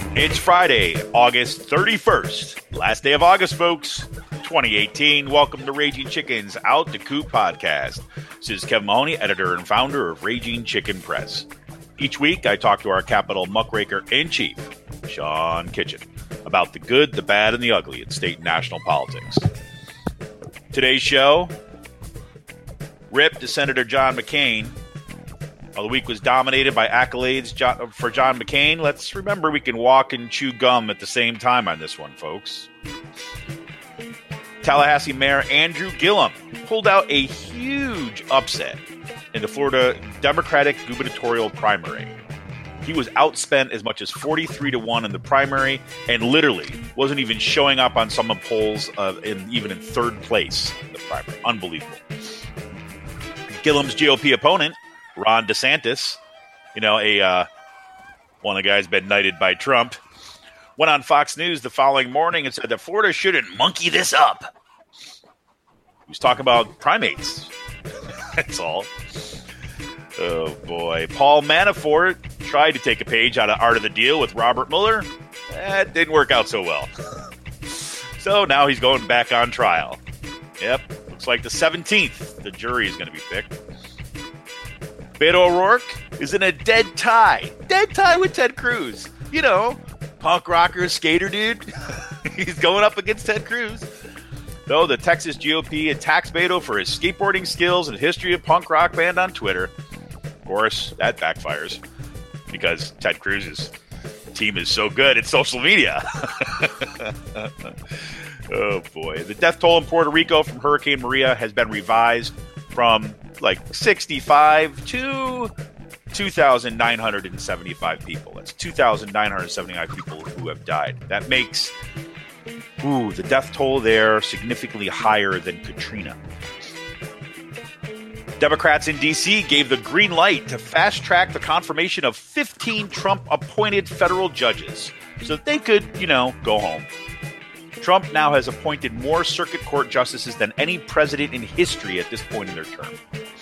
It's Friday, August 31st. Last day of August, folks. 2018. Welcome to Raging Chicken's Out the Coop podcast. This is Kevin Mahoney, editor and founder of Raging Chicken Press. Each week, I talk to our Capitol muckraker-in-chief, Sean Kitchen, about the good, the bad, and the ugly in state and national politics. Today's show, rip to Senator John McCain. While the week was dominated by accolades for John McCain, let's remember we can walk and chew gum at the same time on this one, folks. Tallahassee Mayor Andrew Gillum pulled out a huge upset in the Florida Democratic gubernatorial primary. He was outspent as much as 43-1 in the primary and literally wasn't even showing up on some polls even in third place in the primary. Unbelievable. Gillum's GOP opponent, Ron DeSantis, one of the guys been knighted by Trump, went on Fox News the following morning and said that Florida shouldn't monkey this up. He was talking about primates. That's all. Oh, boy. Paul Manafort tried to take a page out of Art of the Deal with Robert Mueller. That didn't work out so well. So now he's going back on trial. Yep. Looks like the 17th, the jury is going to be picked. Beto O'Rourke is in a dead tie with Ted Cruz. You know, punk rocker, skater dude. He's going up against Ted Cruz. Though the Texas GOP attacks Beto for his skateboarding skills and history of punk rock band on Twitter. Of course, that backfires because Ted Cruz's team is so good at social media. Oh, boy. The death toll in Puerto Rico from Hurricane Maria has been revised from 65 to 2,975 people. That's 2,975 people who have died. That makes the death toll there significantly higher than Katrina. Democrats in D.C. gave the green light to fast-track the confirmation of 15 Trump-appointed federal judges so that they could, go home. Trump now has appointed more circuit court justices than any president in history at this point in their term.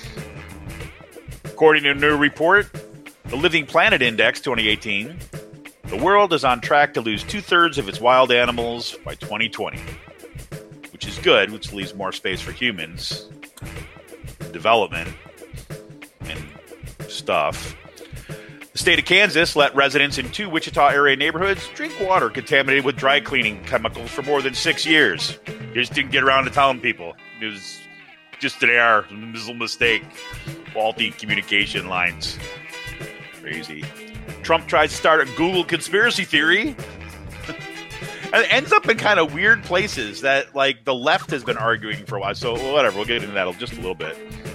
According to a new report, the Living Planet Index 2018, the world is on track to lose 2/3 of its wild animals by 2020, which is good, which leaves more space for humans, development, and stuff. The state of Kansas let residents in 2 Wichita area neighborhoods drink water contaminated with dry cleaning chemicals for more than 6 years. You just didn't get around to telling people. It was just an error, a mistake, faulty communication lines. Crazy. Trump tries to start a Google conspiracy theory. And it ends up in kind of weird places that, the left has been arguing for a while. So, whatever, we'll get into that in just a little bit.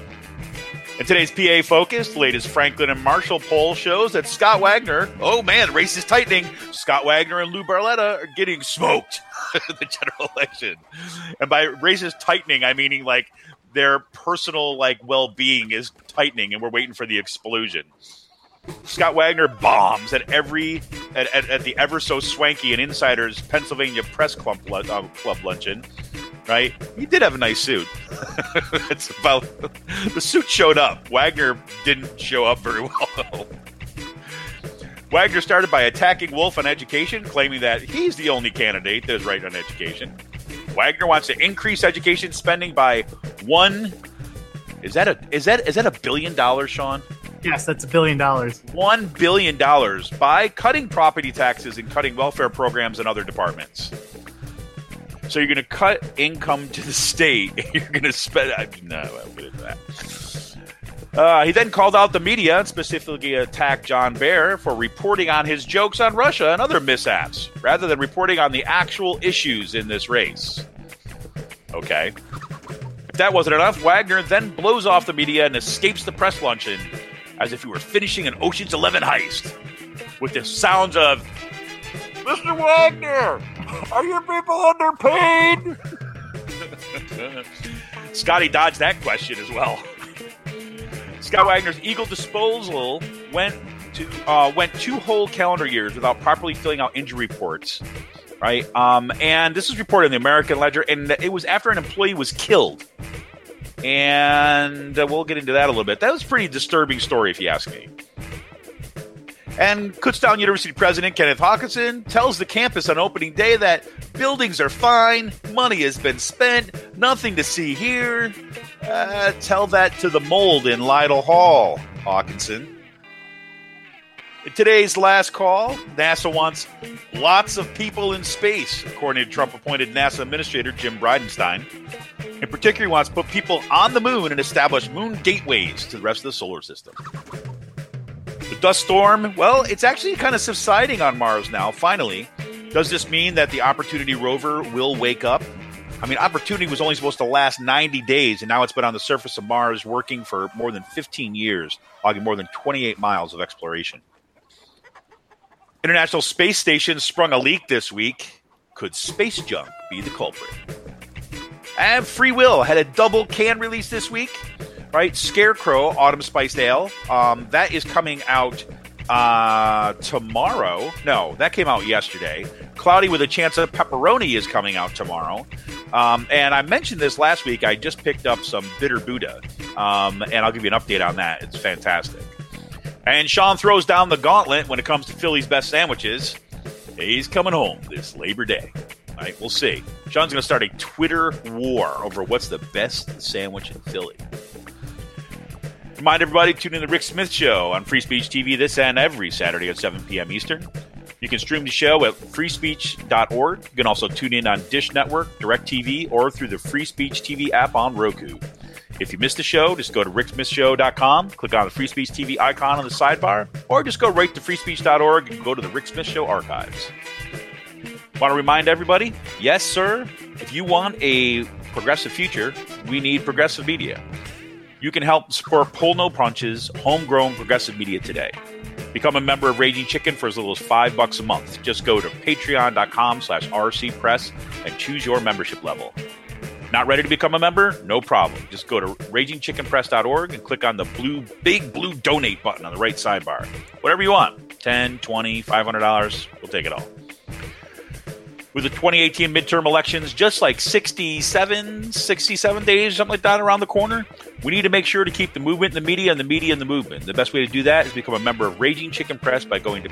In today's PA Focus, the latest Franklin and Marshall poll shows that Scott Wagner, the race is tightening. Scott Wagner and Lou Barletta are getting smoked in the general election. And by race is tightening, I meaning their personal well-being is tightening and we're waiting for the explosion. Scott Wagner bombs at the ever so swanky and Insider's Pennsylvania Press Club luncheon. Right? He did have a nice suit. It's about the suit showed up. Wagner didn't show up very well. Wagner started by attacking Wolf on education, claiming that he's the only candidate that is right on education. Wagner wants to increase education spending by Is that $1 billion, Sean? Yes, that's $1 billion. $1 billion by cutting property taxes and cutting welfare programs in other departments. So you're going to cut income to the state. You're going to spend. No, I'm going to do that. He then called out the media and specifically attacked John Bear for reporting on his jokes on Russia and other mishaps, rather than reporting on the actual issues in this race. Okay. If that wasn't enough, Wagner then blows off the media and escapes the press luncheon as if he were finishing an Ocean's 11 heist with the sounds of, "Mr. Wagner, are your people underpaid?" Scotty dodged that question as well. Scott Wagner's Eagle disposal went 2 whole calendar years without properly filling out injury reports, right? And this was reported in the American Ledger, and it was after an employee was killed. And we'll get into that a little bit. That was a pretty disturbing story, if you ask me. And Kutztown University President Kenneth Hawkinson tells the campus on opening day that buildings are fine, money has been spent, nothing to see here. Tell that to the mold in Lytle Hall, Hawkinson. In today's last call, NASA wants lots of people in space, according to Trump-appointed NASA Administrator Jim Bridenstine. In particular, he wants to put people on the moon and establish moon gateways to the rest of the solar system. The dust storm, well, it's actually kind of subsiding on Mars now, finally. Does this mean that the Opportunity rover will wake up? I mean, Opportunity was only supposed to last 90 days, and now it's been on the surface of Mars working for more than 15 years, logging more than 28 miles of exploration. International Space Station sprung a leak this week. Could space junk be the culprit? And Free Will had a double can release this week, right? Scarecrow Autumn Spiced Ale. That is coming out tomorrow. No, that came out yesterday. Cloudy with a Chance of Pepperoni is coming out tomorrow. And I mentioned this last week. I just picked up some Bitter Buddha, and I'll give you an update on that. It's fantastic. And Sean throws down the gauntlet when it comes to Philly's best sandwiches. He's coming home this Labor Day. All right, we'll see. Sean's going to start a Twitter war over what's the best sandwich in Philly. Remind everybody, tune in to the Rick Smith Show on Free Speech TV this and every Saturday at 7 p.m. Eastern. You can stream the show at freespeech.org. You can also tune in on Dish Network, DirecTV, or through the Free Speech TV app on Roku. If you missed the show, just go to ricksmithshow.com, click on the Free Speech TV icon on the sidebar, or just go right to freespeech.org and go to the Rick Smith Show archives. Want to remind everybody, yes, sir, if you want a progressive future, we need progressive media. You can help support Pull No Punches, homegrown progressive media today. Become a member of Raging Chicken for as little as $5 a month. Just go to patreon.com/rcpress and choose your membership level. Not ready to become a member? No problem. Just go to ragingchickenpress.org and click on the big blue donate button on the right sidebar. Whatever you want. $10, $20, $500. We'll take it all. With the 2018 midterm elections just like 67 days, something like that, around the corner, we need to make sure to keep the movement in the media and the media in the movement. The best way to do that is become a member of Raging Chicken Press by going to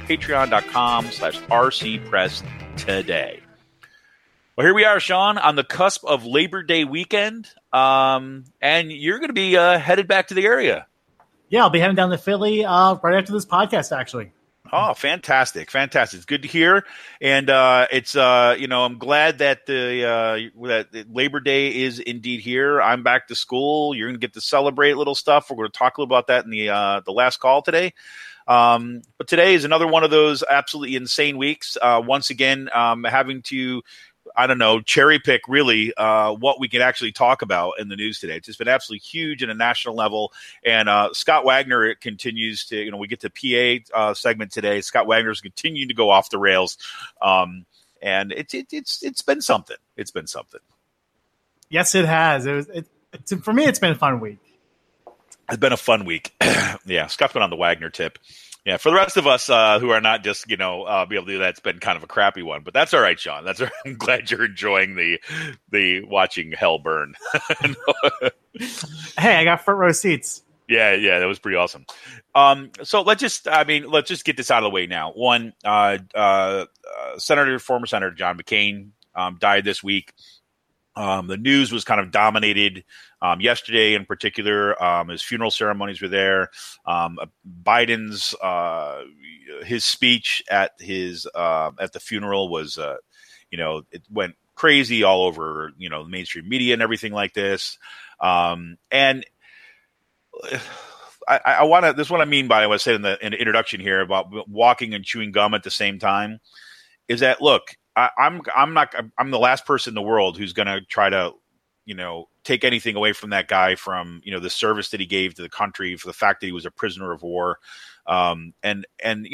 patreon.com/rcpress today. Well, here we are, Sean, on the cusp of Labor Day weekend, and you're going to be headed back to the area. Yeah, I'll be heading down to Philly right after this podcast, actually. Oh, fantastic. It's good to hear. And it's I'm glad that that Labor Day is indeed here. I'm back to school. You're going to get to celebrate little stuff. We're going to talk a little about that in the last call today. But today is another one of those absolutely insane weeks. Once again, having to cherry pick really what we can actually talk about in the news today. It's just been absolutely huge at a national level. And Scott Wagner continues to, we get to PA segment today. Scott Wagner's continuing to go off the rails. And it's been something. It's been something. Yes, it has. For me, it's been a fun week. It's been a fun week. Yeah, Scott's been on the Wagner tip. Yeah, for the rest of us who are not just, be able to do that, it's been kind of a crappy one. But that's all right, Sean. That's all right. I'm glad you're enjoying the watching hell burn. Hey, I got front row seats. Yeah, that was pretty awesome. So let's just get this out of the way now. One, former Senator John McCain died this week. The news was kind of dominated yesterday in particular. His funeral ceremonies were there. Biden's his speech at the funeral was it went crazy all over the mainstream media and everything like this. And I want to. This is what I mean by what I said in the introduction here about walking and chewing gum at the same time. Is that look? I'm the last person in the world who's going to try to, take anything away from that guy from, the service that he gave to the country, for the fact that he was a prisoner of war. Look, and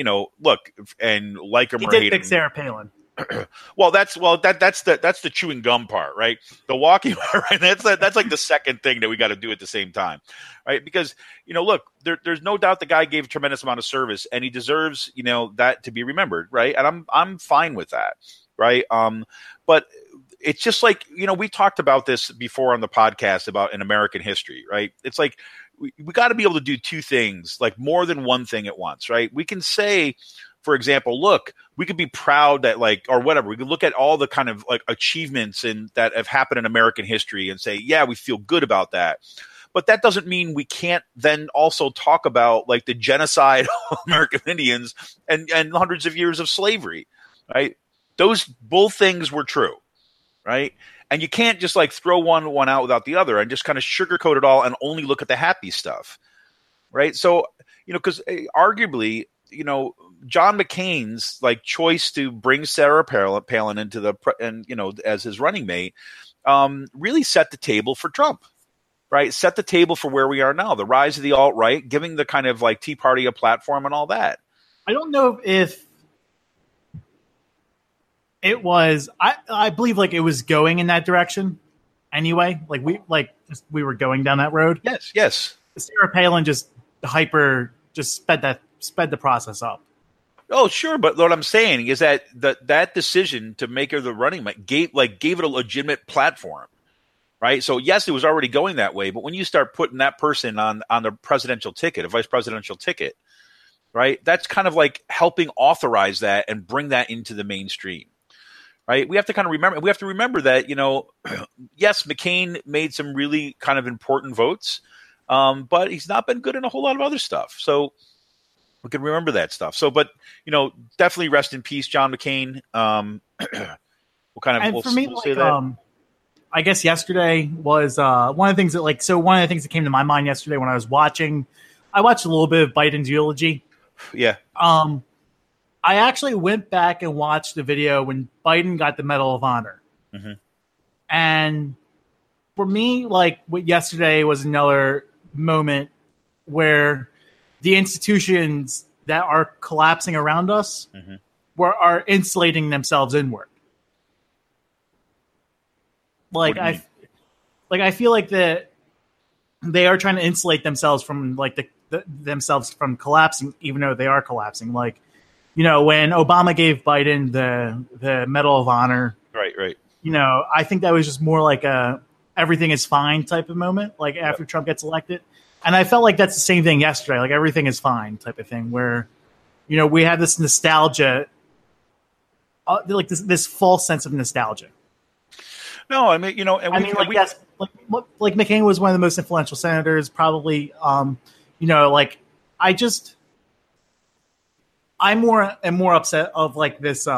like him or hate him. He did pick Sarah Palin. Well, that's the chewing gum part, right? The walking part, right? That's like the second thing that we got to do at the same time, right? Because look, there's no doubt the guy gave a tremendous amount of service, and he deserves that to be remembered, right? And I'm fine with that, right? But it's just like we talked about this before on the podcast about in American history, right? It's like we got to be able to do two things, like more than one thing at once, right? We can say, for example, look, we could be proud that or whatever. We could look at all the kind of like achievements that have happened in American history and say, yeah, we feel good about that. But that doesn't mean we can't then also talk about like the genocide of American Indians and hundreds of years of slavery, right? Both things were true, right? And you can't just like throw one out without the other and just kind of sugarcoat it all and only look at the happy stuff, right? So, because arguably, John McCain's like choice to bring Sarah Palin into as his running mate really set the table for Trump. Right, set the table for where we are now, the rise of the alt-right, giving the kind of like Tea Party a platform and all that. I don't know if it was. I believe like it was going in that direction anyway. Like we were going down that road. Yes. Sarah Palin just sped the process up. Oh, sure, but what I'm saying is that that decision to make her the running mate gave it a legitimate platform. Right. So, yes, it was already going that way. But when you start putting that person on the presidential ticket, a vice presidential ticket, right, that's kind of like helping authorize that and bring that into the mainstream. Right. We have to kind of remember that, yes, McCain made some really kind of important votes, but he's not been good in a whole lot of other stuff. So we can remember that stuff. So but, definitely rest in peace, John McCain. We'll say that. I guess yesterday was one of the things that came to my mind yesterday when I was watching. I watched a little bit of Biden's eulogy. Yeah. I actually went back and watched the video when Biden got the Medal of Honor. Mm-hmm. And for me, like yesterday was another moment where the institutions that are collapsing around us are insulating themselves inward. I feel like that they are trying to insulate themselves from like themselves from collapsing, even though they are collapsing. Like, when Obama gave Biden the Medal of Honor, right. I think that was just more like a everything is fine type of moment, like after Trump gets elected. And I felt like that's the same thing yesterday, like everything is fine type of thing, where we have this nostalgia, like this false sense of nostalgia. No, I mean, yes, like McCain was one of the most influential senators, probably. I'm more upset of like this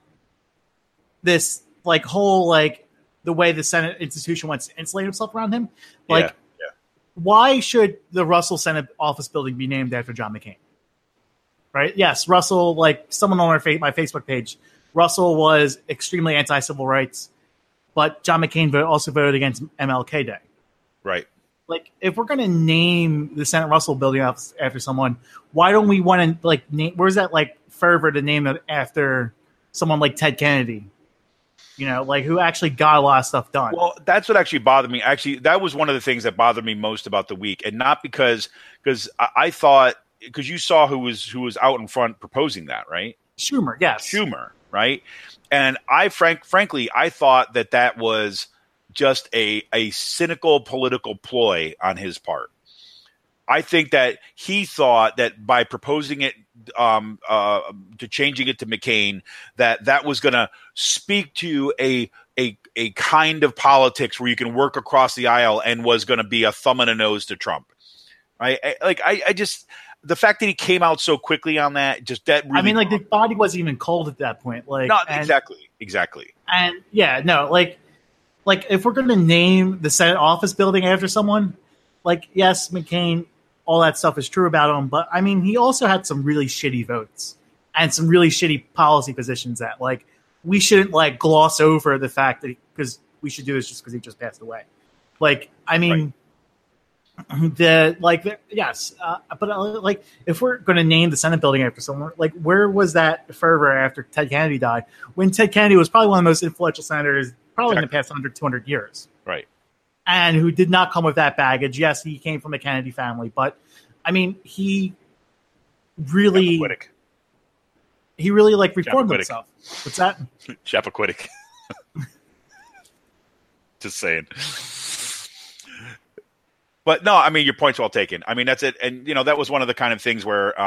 like whole like the way the Senate institution wants to insulate himself around him. Like, why should the Russell Senate office building be named after John McCain? Right? Yes, Russell. Like someone on my Facebook page, Russell was extremely anti-civil rights. But John McCain also voted against MLK Day. Right. Like, if we're going to name the Senate Russell building after someone, why don't we want to, like, where's that, like, fervor to name it after someone like Ted Kennedy? Who actually got a lot of stuff done. Well, that's what actually bothered me. Actually, that was one of the things that bothered me most about the week. And not because I thought, because you saw who was out in front proposing that, right? Schumer, yes. Schumer, right? And I frankly, I thought that was just a cynical political ploy on his part. I think that he thought that by proposing it to changing it to McCain, that was going to speak to a kind of politics where you can work across the aisle and was going to be a thumb and a nose to Trump. Right? I just. The fact that he came out so quickly on that, really. The body wasn't even cold at that point. Exactly. And if we're going to name the Senate office building after someone, like, yes, McCain, all that stuff is true about him. But he also had some really shitty votes and some really shitty policy positions that, like, we shouldn't like gloss over the fact that because we should do this just because he just passed away. Like, right. But if we're going to name the Senate building after someone, like, where was that fervor after Ted Kennedy died? When Ted Kennedy was probably one of the most influential senators, probably in the past 200 years, right? And who did not come with that baggage. Yes, he came from a Kennedy family, but he really like reformed himself. What's that? Chappaquiddick. Just saying. But no, I mean, your point's well taken. I mean, that's it. And, that was one of the kind of things where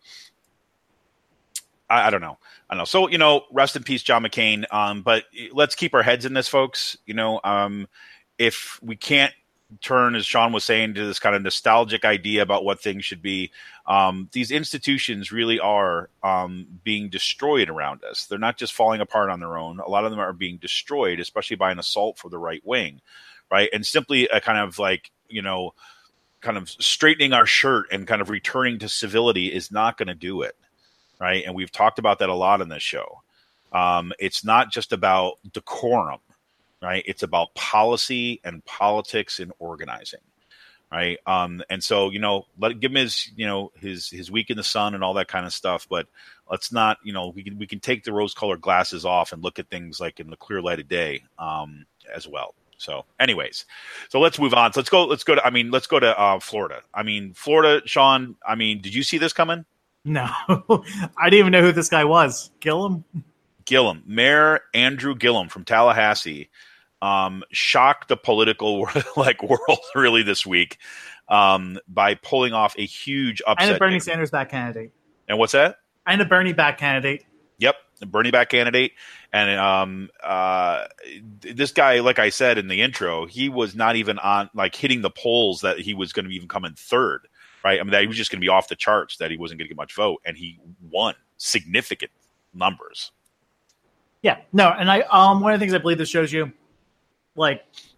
I don't know. So, rest in peace, John McCain. But let's keep our heads in this, folks. If we can't turn, as Sean was saying, to this kind of nostalgic idea about what things should be, these institutions really are being destroyed around us. They're not just falling apart on their own. A lot of them are being destroyed, especially by an assault for the right wing, right? And simply a kind of like, kind of straightening our shirt and kind of returning to civility is not going to do it, right? And we've talked about that a lot in this show. It's not just about decorum, right? It's about policy and politics and organizing, right? And so, give him his week in the sun and all that kind of stuff, but let's not, we can take the rose-colored glasses off and look at things like in the clear light of day as well. So anyways, let's move on. So let's go to Florida. I mean, Florida, Sean, did you see this coming? No, I didn't even know who this guy was. Gillum, Mayor Andrew Gillum from Tallahassee, shocked the political world really this week by pulling off a huge upset. And a Bernie Sanders back candidate. And what's that? And a Bernie back candidate. Yep, the Bernie back candidate. And this guy, like I said in the intro, he was not even on hitting the polls that he was going to even come in third, right? I mean, that he was just going to be off the charts, that he wasn't going to get much vote, and he won significant numbers. Yeah, no, and one of the things I believe this shows you, the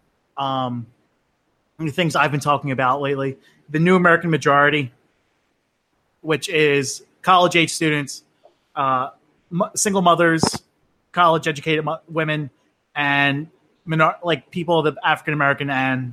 things I've been talking about lately, the new American majority, which is college-age students, single mothers, college-educated women, and people of the African American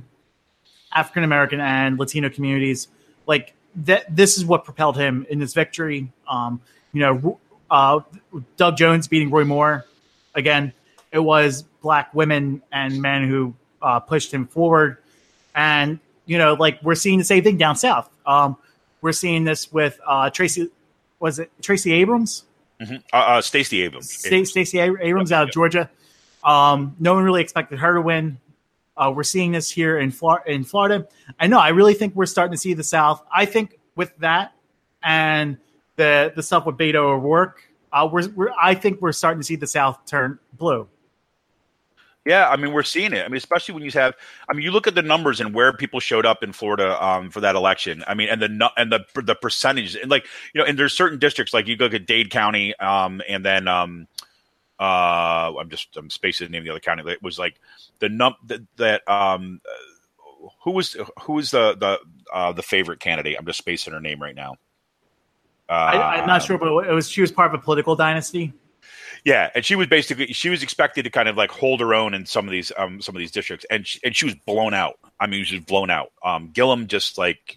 and Latino communities. This is what propelled him in this victory. Doug Jones beating Roy Moore. Again, it was black women and men who pushed him forward. And, we're seeing the same thing down south. We're seeing this with Tracy Abrams? Mm-hmm. Stacey Abrams. Stacey Abrams out of Georgia. No one really expected her to win. We're seeing this here in Florida. I really think we're starting to see the South. I think with that and the stuff with Beto O'Rourke, I think we're starting to see the South turn blue. Yeah, I mean, we're seeing it. I mean, especially when you look at the numbers and where people showed up in Florida for that election. I mean, and the percentage, and and there's certain districts, like you look at Dade County, and then I'm spacing the name of the other county. It was like who was the favorite candidate? I'm just spacing her name right now. I'm not sure, but she was part of a political dynasty. Yeah, and she was expected to kind of hold her own in some of these districts, and she was blown out. I mean, she was blown out. Gillum just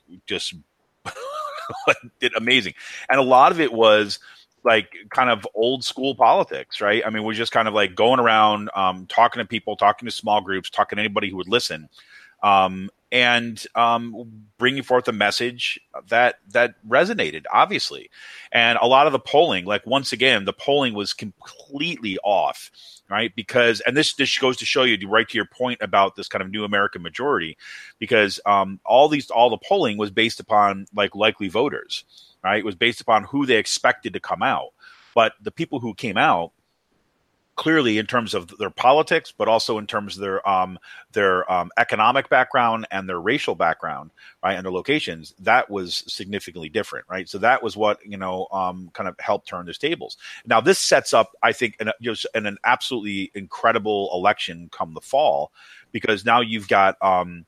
did amazing, and a lot of it was kind of old school politics, right? I mean, we're just kind of going around, talking to people, talking to small groups, talking to anybody who would listen, and bringing forth a message that resonated, obviously. And a lot of the polling, once again, the polling was completely off, right? Because, and this goes to show you, right to your point about this kind of new American majority, because all the polling was based upon likely voters, right? It was based upon who they expected to come out. But the people who came out, clearly in terms of their politics, but also in terms of their economic background and their racial background, right, and their locations, that was significantly different, right? So that was what kind of helped turn these tables. Now this sets up, I think, an absolutely incredible election come the fall, because now you've got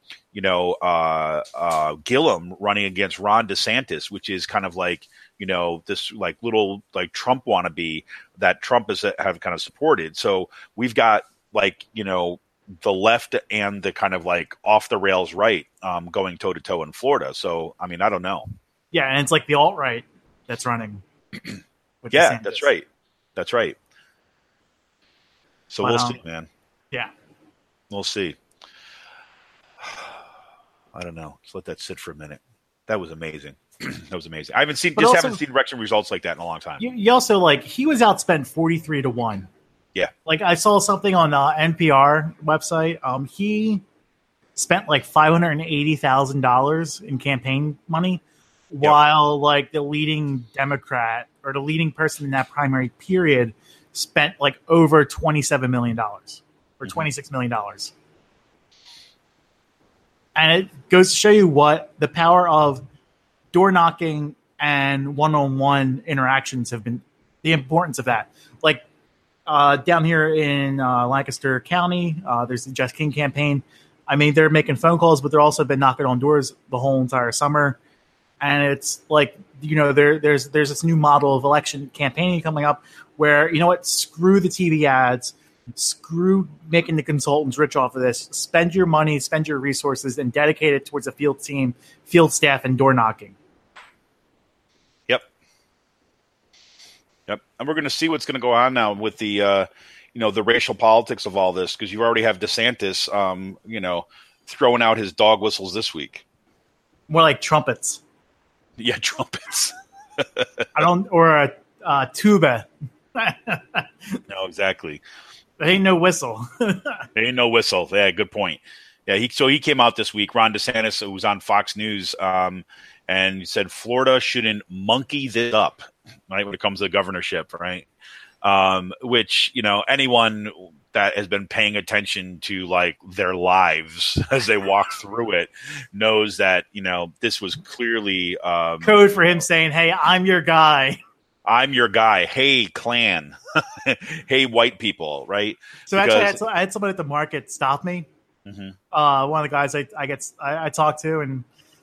Gillum running against Ron DeSantis, which is kind of this little Trump wannabe that Trump have kind of supported. So we've got the left and the kind of off the rails right going toe to toe in Florida. So I mean, I don't know. Yeah, and it's the alt-right that's running. Yeah, that's right. That's right. So we'll see, man. Yeah. We'll see. I don't know. Just let that sit for a minute. That was amazing. That was amazing. I haven't seen election results like that in a long time. You also he was outspent 43-1. Yeah. I saw something on NPR website. He spent like $580,000 in campaign money, while like the leading Democrat or the leading person in that primary period spent like over $27 million or $26 million. And it goes to show you what the power of door knocking and one-on-one interactions have been, the importance of that. Like down here in Lancaster County, there's the Jess King campaign. I mean, they're making phone calls, but they're also been knocking on doors the whole entire summer. And it's like, there's this new model of election campaigning coming up where, you know what, screw the TV ads, screw making the consultants rich off of this. Spend your money, spend your resources, and dedicate it towards a field team, field staff, and door knocking. Yep. And we're going to see what's going to go on now with the, the racial politics of all this, because you already have DeSantis, throwing out his dog whistles this week. More like trumpets. Yeah, trumpets. Or a tuba. No, exactly. There ain't no whistle. There ain't no whistle. Yeah, good point. Yeah, he came out this week. Ron DeSantis, who was on Fox News, and he said Florida shouldn't monkey this up, right, when it comes to the governorship, right? Which, anyone that has been paying attention to like their lives as they walk through it knows that, this was clearly code for him saying, "Hey, I'm your guy. I'm your guy. Hey, Klan. Hey, white people," right? So actually, I had somebody at the market stop me. Mm-hmm. One of the guys I talked to, and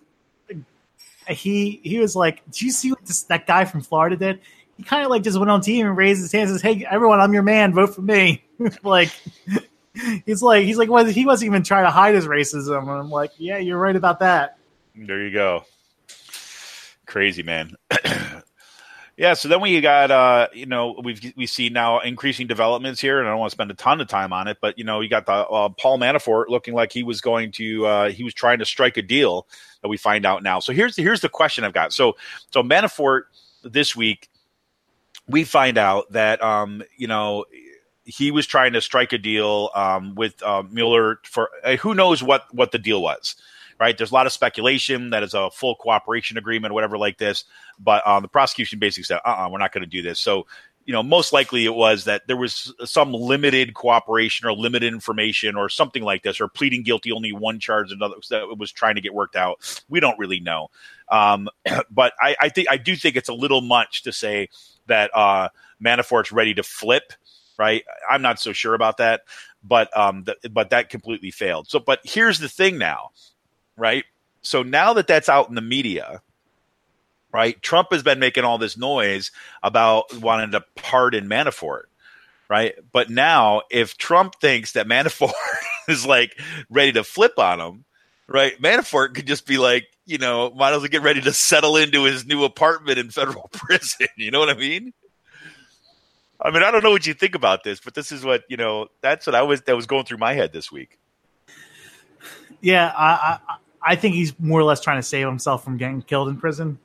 he was like, "Do you see what that guy from Florida did? He kind of like just went on TV and raised his hand and says, 'Hey, everyone, I'm your man. Vote for me.'" Like he's like, well, he wasn't even trying to hide his racism. And I'm like, yeah, you're right about that. There you go. Crazy, man. Yeah, so then we got, we see now increasing developments here, and I don't want to spend a ton of time on it, but, you got the Paul Manafort looking like he was going to, he was trying to strike a deal that we find out now. So here's the question I've got. So Manafort this week, we find out that, he was trying to strike a deal with Mueller for who knows what the deal was. Right, there's a lot of speculation that it's a full cooperation agreement or whatever like this, but the prosecution basically said, we're not going to do this. So, most likely it was that there was some limited cooperation or limited information or something like this, or pleading guilty, only one charge, another that was trying to get worked out. We don't really know, but I do think it's a little much to say that Manafort's ready to flip. Right, I'm not so sure about that, but that completely failed. So, but here's the thing now. Right. So now that that's out in the media, right, Trump has been making all this noise about wanting to pardon Manafort. Right. But now if Trump thinks that Manafort is like ready to flip on him, right, Manafort could just be like, might as well get ready to settle into his new apartment in federal prison. You know what I mean? I don't know what you think about this, but this is what, that's what that was going through my head this week. Yeah, I think he's more or less trying to save himself from getting killed in prison.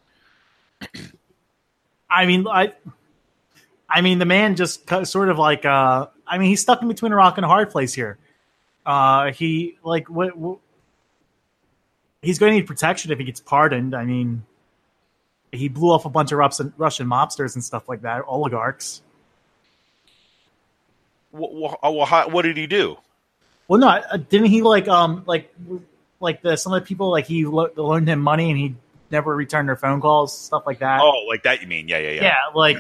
The man just sort of like, he's stuck in between a rock and a hard place here. He's going to need protection if he gets pardoned. He blew off a bunch of Russian mobsters and stuff like that, oligarchs. Well, what did he do? Well, no, didn't he some of the people he loaned him money and he never returned their phone calls, stuff like that. Oh, like that you mean? Yeah.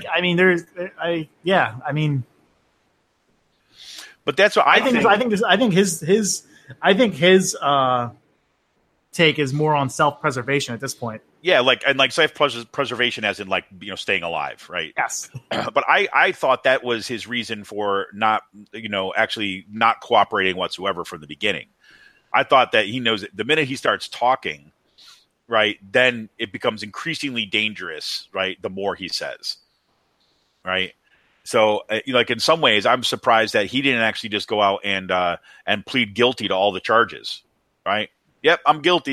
But that's what I think his take is more on self-preservation at this point. Yeah, self-preservation as in staying alive, right? Yes. But I thought that was his reason for not, actually not cooperating whatsoever from the beginning. I thought that he knows that the minute he starts talking, right, then it becomes increasingly dangerous, right, the more he says, right? So, in some ways, I'm surprised that he didn't actually just go out and plead guilty to all the charges, right? Yep, I'm guilty.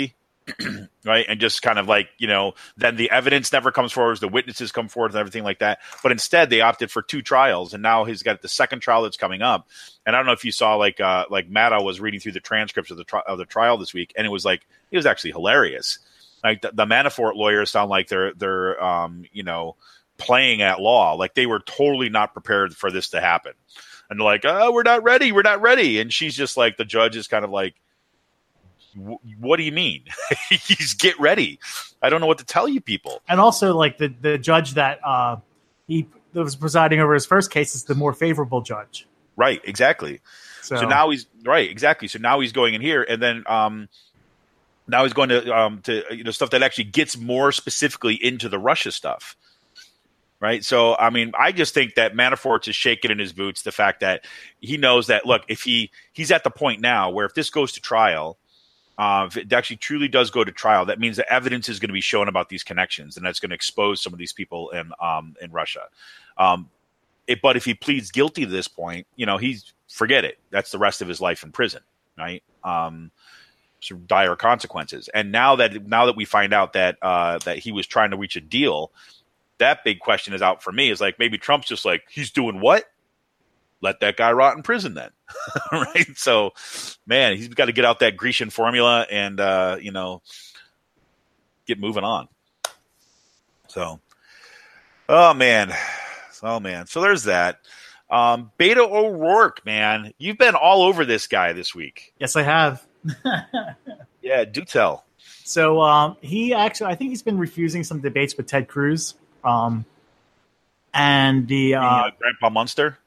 right? And just kind of like, then the evidence never comes forward, the witnesses come forward and everything like that. But instead they opted for 2 trials, and now he's got the second trial that's coming up. And I don't know if you saw like Maddow was reading through the transcripts of the trial this week, and it was actually hilarious. Like the Manafort lawyers sound like they're playing at law. Like they were totally not prepared for this to happen. And they're like, oh, we're not ready. And she's just like, the judge is kind of like, what do you mean? He's get ready. I don't know what to tell you people. And also, like the judge that was presiding over his first case is the more favorable judge. Right. Exactly. So now he's right. Exactly. So now he's going in here, and then now he's going to stuff that actually gets more specifically into the Russia stuff. Right. So, I mean, I just think that Manafort's is shaking in his boots. The fact that he knows that, look, if he's at the point now where if this goes to trial, if it actually truly does go to trial, that means that evidence is going to be shown about these connections, and that's going to expose some of these people in Russia. But if he pleads guilty to this point, he's forget it. That's the rest of his life in prison, right? Some dire consequences. And now that we find out that he was trying to reach a deal, that big question is out for me. Is like, maybe Trump's just like, he's doing what? Let that guy rot in prison then. Right. So, man, he's got to get out that Grecian formula and, get moving on. So, oh man. So there's that. Beto O'Rourke, man, you've been all over this guy this week. Yes, I have. Yeah, do tell. So I think he's been refusing some debates with Ted Cruz. And the Grandpa Munster.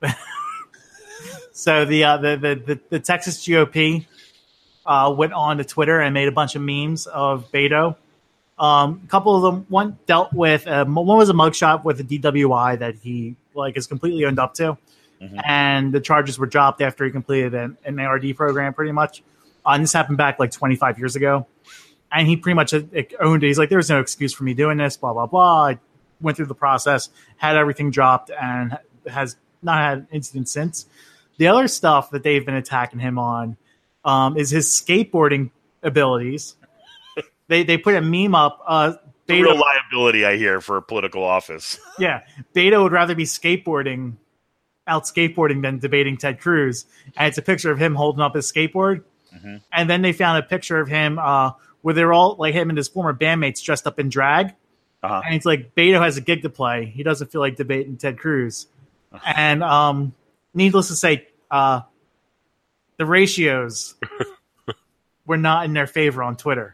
So the Texas GOP went on to Twitter and made a bunch of memes of Beto. A couple of them, one dealt with one was a mugshot with a DWI that he is completely owned up to, and the charges were dropped after he completed an ARD program, pretty much. And this happened back 25 years ago, and he pretty much owned it. He's like, "There's no excuse for me doing this." Blah blah blah. I went through the process, had everything dropped, and has not had an incident since. The other stuff that they've been attacking him on is his skateboarding abilities. They put a meme up. Beto, real liability, I hear, for a political office. Yeah, Beto would rather be skateboarding than debating Ted Cruz. And it's a picture of him holding up his skateboard. And then they found a picture of him where they're all like him and his former bandmates dressed up in drag. And it's like, Beto has a gig to play. He doesn't feel like debating Ted Cruz. And needless to say, the ratios were not in their favor on Twitter.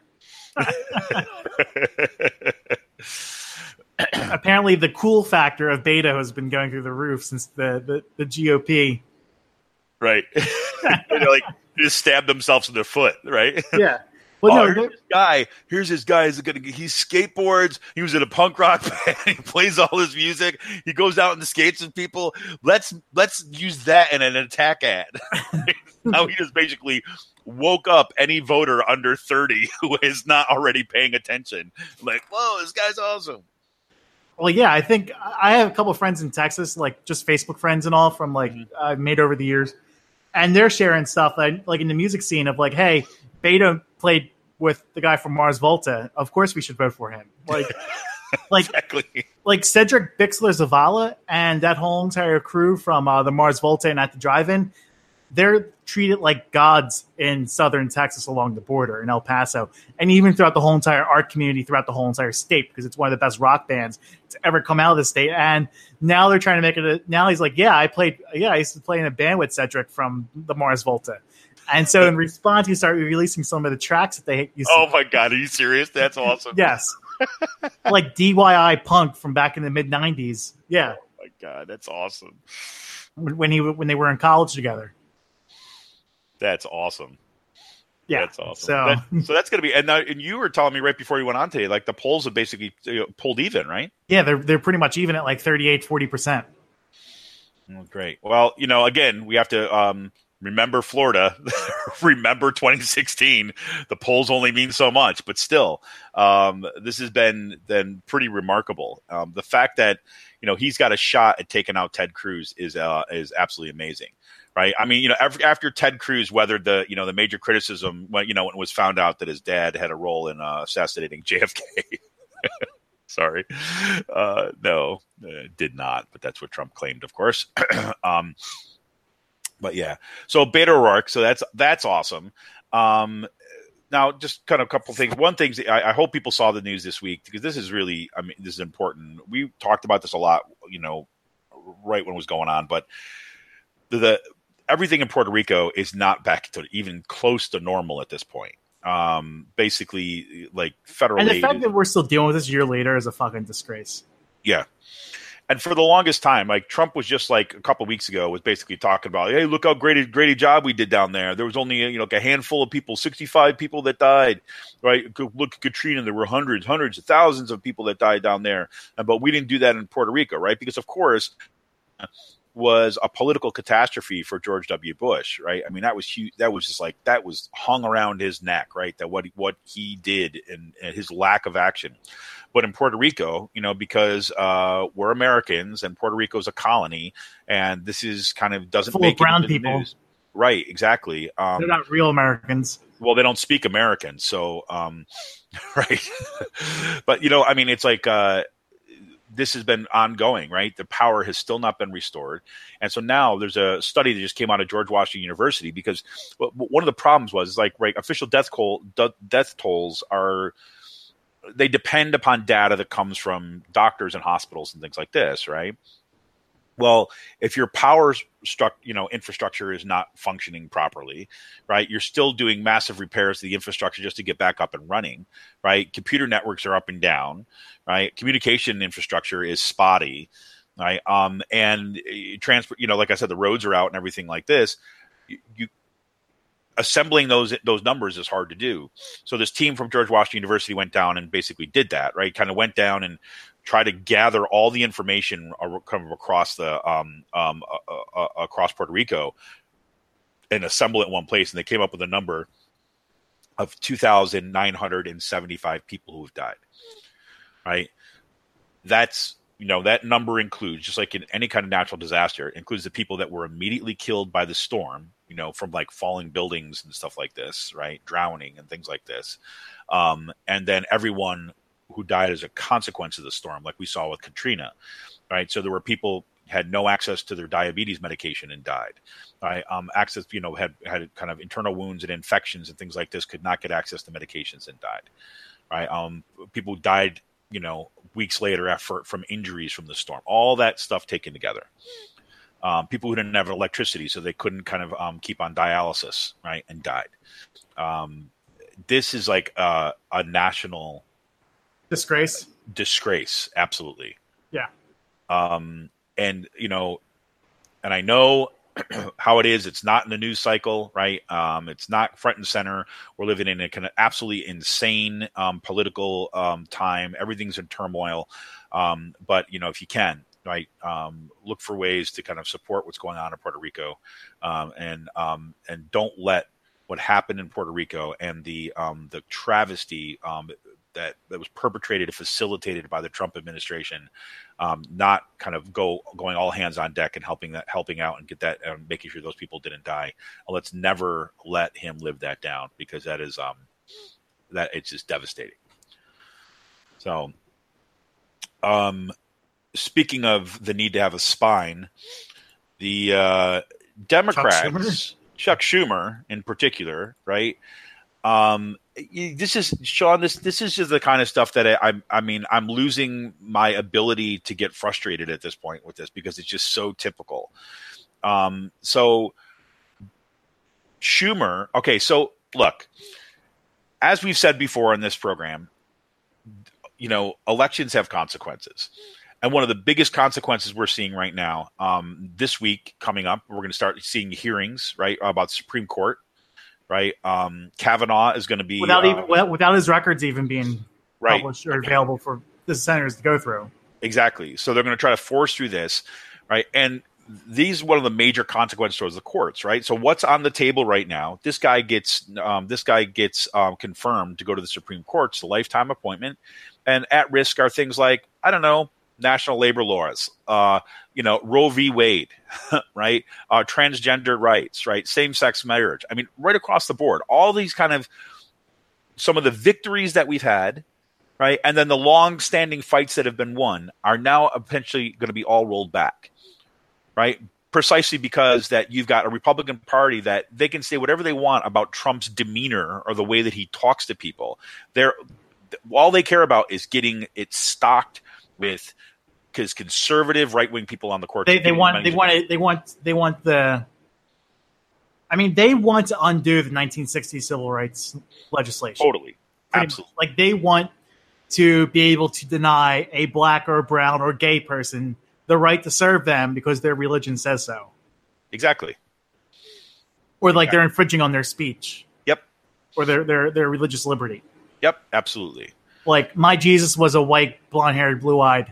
Apparently, the cool factor of Beto has been going through the roof since the GOP. Right. They just stabbed themselves in the foot, right? Yeah. Well, here's this guy. He skateboards. He was in a punk rock band. He plays all his music. He goes out and skates with people. Let's use that in an attack ad. Now he just basically woke up any voter under 30 who is not already paying attention. Like, whoa, this guy's awesome. Well, yeah, I think I have a couple of friends in Texas, just Facebook friends and all from I've made over the years, and they're sharing stuff like in the music scene of hey, Beto played with the guy from Mars Volta. Of course, we should vote for him. Exactly. Cedric Bixler Zavala and that whole entire crew from the Mars Volta and At the Drive-In. They're treated like gods in southern Texas along the border in El Paso, and even throughout the whole entire art community, throughout the whole entire state, because it's one of the best rock bands to ever come out of the state. And now they're trying to make it. Now he's like, I used to play in a band with Cedric from the Mars Volta. And so in response, he started releasing some of the tracks that they used to. Oh my God, are you serious? That's awesome. Yes. Like DIY punk from back in the mid 90s. Yeah. Oh my God, that's awesome. When they were in college together. That's awesome. Yeah, that's awesome. So that's going to be. And you were telling me right before you went on today, the polls have basically pulled even, right? Yeah, they're pretty much even at 38-40%. Oh, great. Well, again, we have to remember Florida. Remember 2016. The polls only mean so much, but still, this has been pretty remarkable. The fact that he's got a shot at taking out Ted Cruz is absolutely amazing. Right. I mean, after Ted Cruz weathered the major criticism when it was found out that his dad had a role in assassinating JFK. Sorry. No, did not. But that's what Trump claimed, of course. But yeah. So Beto O'Rourke. So that's awesome. Now, just kind of a couple things. One thing, I hope people saw the news this week because this is really, this is important. We talked about this a lot, right when it was going on. But everything in Puerto Rico is not back to even close to normal at this point. Basically, like federal aid. And the aid fact that we're still dealing with this a year later is a fucking disgrace. Yeah. And for the longest time, like Trump was just like a couple of weeks ago was basically talking about, hey, look how great a job we did down there. There was only a handful of people, 65 people that died, right? Look at Katrina, there were hundreds of thousands of people that died down there, but we didn't do that in Puerto Rico, right? Because of course, was a political catastrophe for George W. Bush, right? I mean, that was huge. That was just like that was hung around his neck, right? That what he did and his lack of action. But in Puerto Rico, because we're Americans and Puerto Rico is a colony, and this is kind of doesn't full make of brown it into the people. news. Right? Exactly. They're not real Americans. Well, they don't speak American, so right. But it's like. This has been ongoing, right? The power has still not been restored. And so now there's a study that just came out of George Washington University because one of the problems was like, right, official death tolls they depend upon data that comes from doctors and hospitals and things like this, right? Well, if your power infrastructure is not functioning properly, right, you're still doing massive repairs to the infrastructure just to get back up and running, right? Computer networks are up and down, right? Communication infrastructure is spotty, right? And transport, like I said, the roads are out and everything like this. You assembling those numbers is hard to do. So this team from George Washington University went down and basically did that, right? Kind of went down and try to gather all the information kind of across across Puerto Rico and assemble it in one place. And they came up with a number of 2,975 people who have died. Right. That's, that number includes, just like in any kind of natural disaster, it includes the people that were immediately killed by the storm, from like falling buildings and stuff like this, right? Drowning and things like this. And then everyone who died as a consequence of the storm, like we saw with Katrina, right? So there were people had no access to their diabetes medication and died. Right? Access, had kind of internal wounds and infections and things like this, could not get access to medications and died. Right? People died, weeks later from injuries from the storm. All that stuff taken together. People who didn't have electricity, so they couldn't kind of keep on dialysis, right, and died. This is like a national disgrace. Absolutely. Yeah. And and I know how it is. It's not in the news cycle, right? It's not front and center. We're living in a kind of absolutely insane political time. Everything's in turmoil. But if you can, right, look for ways to kind of support what's going on in Puerto Rico, and don't let what happened in Puerto Rico and the travesty that was perpetrated and facilitated by the Trump administration, not kind of going all hands on deck and helping out and get that, making sure those people didn't die. And let's never let him live that down, because that is that it's just devastating. So, speaking of the need to have a spine, the Democrats, Chuck Schumer in particular, right? This is Sean. This is just the kind of stuff that I'm losing my ability to get frustrated at this point with this, because it's just so typical. So Schumer. Okay, so look, as we've said before in this program, elections have consequences. And one of the biggest consequences we're seeing right now, this week coming up, we're going to start seeing hearings, right, about the Supreme Court. Right, Kavanaugh is going to be without his records even being published or available for the senators to go through. Exactly. So they're going to try to force through this, right? And these are one of the major consequences towards the courts, right? So what's on the table right now? This guy gets confirmed to go to the Supreme Court. It's a lifetime appointment, and at risk are things like, I don't know, national labor laws, Roe v. Wade, right? Transgender rights, right? Same-sex marriage. I mean, right across the board, all these kind of some of the victories that we've had, right? And then the long-standing fights that have been won are now eventually going to be all rolled back, right? Precisely because that you've got a Republican Party that they can say whatever they want about Trump's demeanor or the way that he talks to people. All they care about is getting it stocked with because conservative right-wing people on the court. They want to undo the 1960s civil rights legislation. Totally. Absolutely. Like they want to be able to deny a black or brown or gay person the right to serve them because their religion says so. Exactly. Or like they're infringing on their speech. Yep. Or their religious liberty. Yep, absolutely. Like my Jesus was a white, blonde-haired, blue-eyed,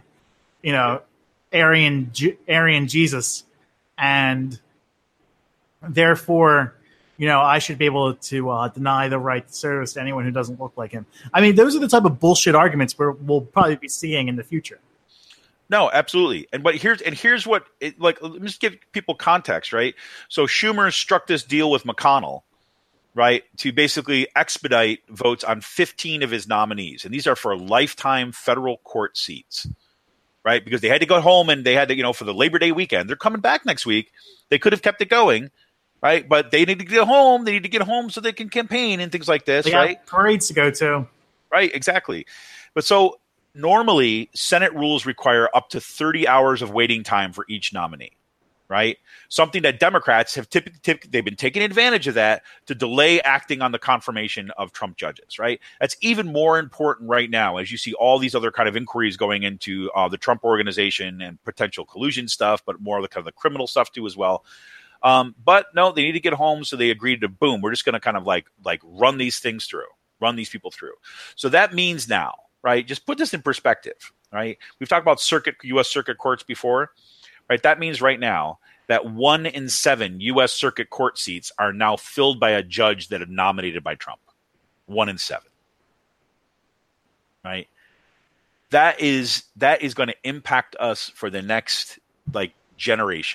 Aryan Jesus, and therefore, I should be able to deny the right to service to anyone who doesn't look like him. I mean, those are the type of bullshit arguments we'll probably be seeing in the future. No, absolutely. Here's what let me just give people context, right? So Schumer struck this deal with McConnell, right, to basically expedite votes on 15 of his nominees. And these are for lifetime federal court seats, right? Because they had to go home and they had to, for the Labor Day weekend. They're coming back next week. They could have kept it going, right? But they need to get home. They need to get home so they can campaign and things like this, right? Parades to go to. Right, exactly. But so normally Senate rules require up to 30 hours of waiting time for each nominee. Right, something that Democrats have typically they've been taking advantage of that to delay acting on the confirmation of Trump judges. Right, that's even more important right now as you see all these other kind of inquiries going into the Trump organization and potential collusion stuff, but more of the kind of the criminal stuff too as well. But no, they need to get home, so they agreed to boom. We're just going to kind of like run these things through, run these people through. So that means now, right? Just put this in perspective. Right, we've talked about U.S. circuit courts before. Right, that means right now that 1 in 7 U.S. circuit court seats are now filled by a judge that is nominated by Trump. 1 in 7. Right, that is going to impact us for the next generation.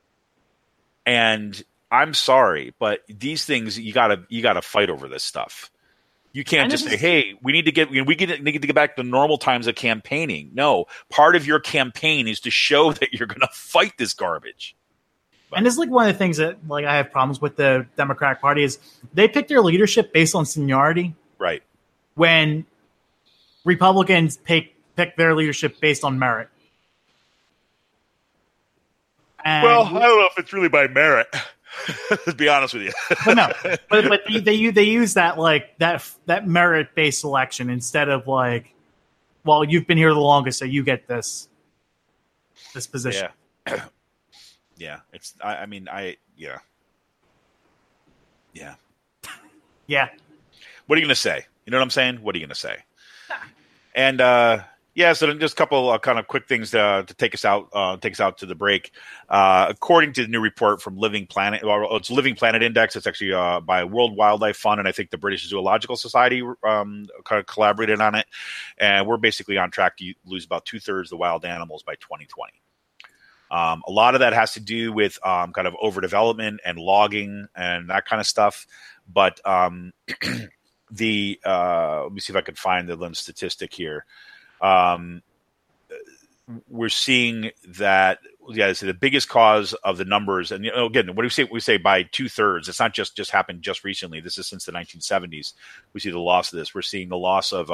And I'm sorry, but these things you gotta fight over this stuff. You can't just say, "Hey, we need to get back to normal times of campaigning." No, part of your campaign is to show that you're going to fight this garbage. And this is one of the things that I have problems with the Democratic Party is they pick their leadership based on seniority, right? When Republicans pick their leadership based on merit. And I don't know if it's really by merit. To be honest with you, but they use that that merit based selection instead of you've been here the longest, so you get this position. Yeah, it's. Yeah. What are you gonna say? You know what I'm saying? What are you gonna say? And so then just a couple kind of quick things to take us out to the break. According to the new report from Living Planet, it's Living Planet Index. It's actually by World Wildlife Fund, and I think the British Zoological Society kind of collaborated on it. And we're basically on track to lose about 2/3 of the wild animals by 2020. A lot of that has to do with kind of overdevelopment and logging and that kind of stuff. But let me see if I can find the statistic here. We're seeing that, so the biggest cause of the numbers, and again, what do we say? We say by 2/3. It's not just happened just recently. This is since the 1970s. We see the loss of this. We're seeing the loss of,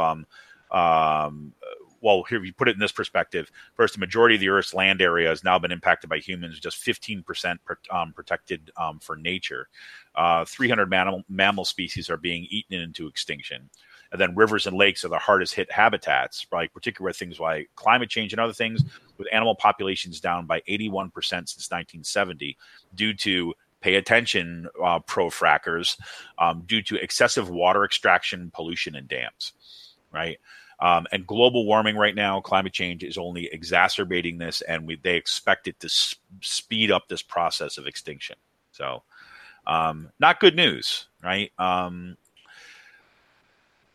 here we put it in this perspective. First, the majority of the Earth's land area has now been impacted by humans. Just 15% protected for nature. 300 mammal species are being eaten into extinction. And then rivers and lakes are the hardest hit habitats, particularly with things like climate change and other things, with animal populations down by 81% since 1970 due to, pay attention, pro-frackers, due to excessive water extraction, pollution, and dams, right? And global warming right now, climate change is only exacerbating this, and they expect it to speed up this process of extinction. So not good news, right?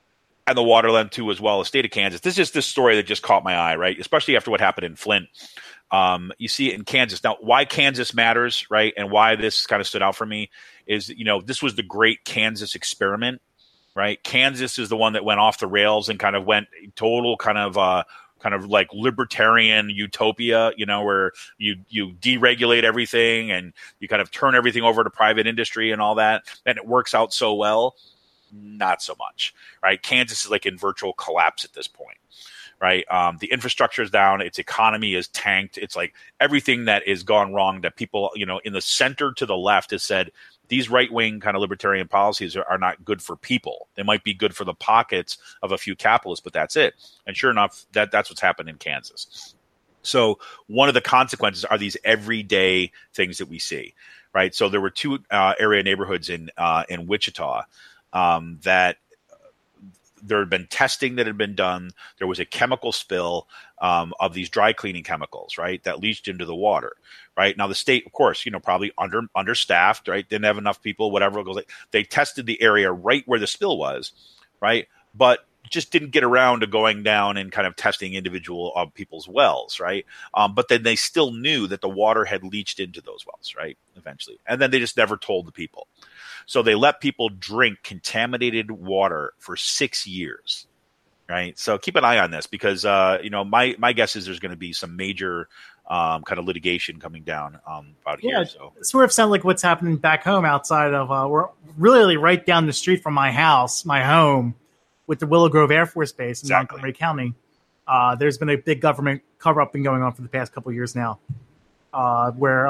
and the waterland too, as well, the state of Kansas. This is this story that just caught my eye, right? Especially after what happened in Flint. You see it in Kansas. Now, why Kansas matters, right? And why this kind of stood out for me is, this was the great Kansas experiment, right? Kansas is the one that went off the rails and kind of went total kind of like libertarian utopia, where you deregulate everything and you kind of turn everything over to private industry and all that. And it works out so well. Not so much, right? Kansas is like in virtual collapse at this point, right? The infrastructure is down. Its economy is tanked. It's like everything that is gone wrong that people, in the center to the left has said, these right-wing kind of libertarian policies are not good for people. They might be good for the pockets of a few capitalists, but that's it. And sure enough, that's what's happened in Kansas. So one of the consequences are these everyday things that we see, right? So there were two area neighborhoods in Wichita that there had been testing that had been done. There was a chemical spill of these dry cleaning chemicals, right, that leached into the water, right? Now the state, of course, probably understaffed, right, didn't have enough people, whatever. They tested the area right where the spill was, right, but just didn't get around to going down and kind of testing individual people's wells, right? But then they still knew that the water had leached into those wells, right, eventually. And then they just never told the people. So they let people drink contaminated water for 6 years, right? So keep an eye on this because, my guess is there's going to be some major kind of litigation coming down out here. So it sort of sounds like what's happening back home outside of we're really right down the street from my house, my home, with the Willow Grove Air Force Base in Montgomery County. There's been a big government cover-up been going on for the past couple of years now, where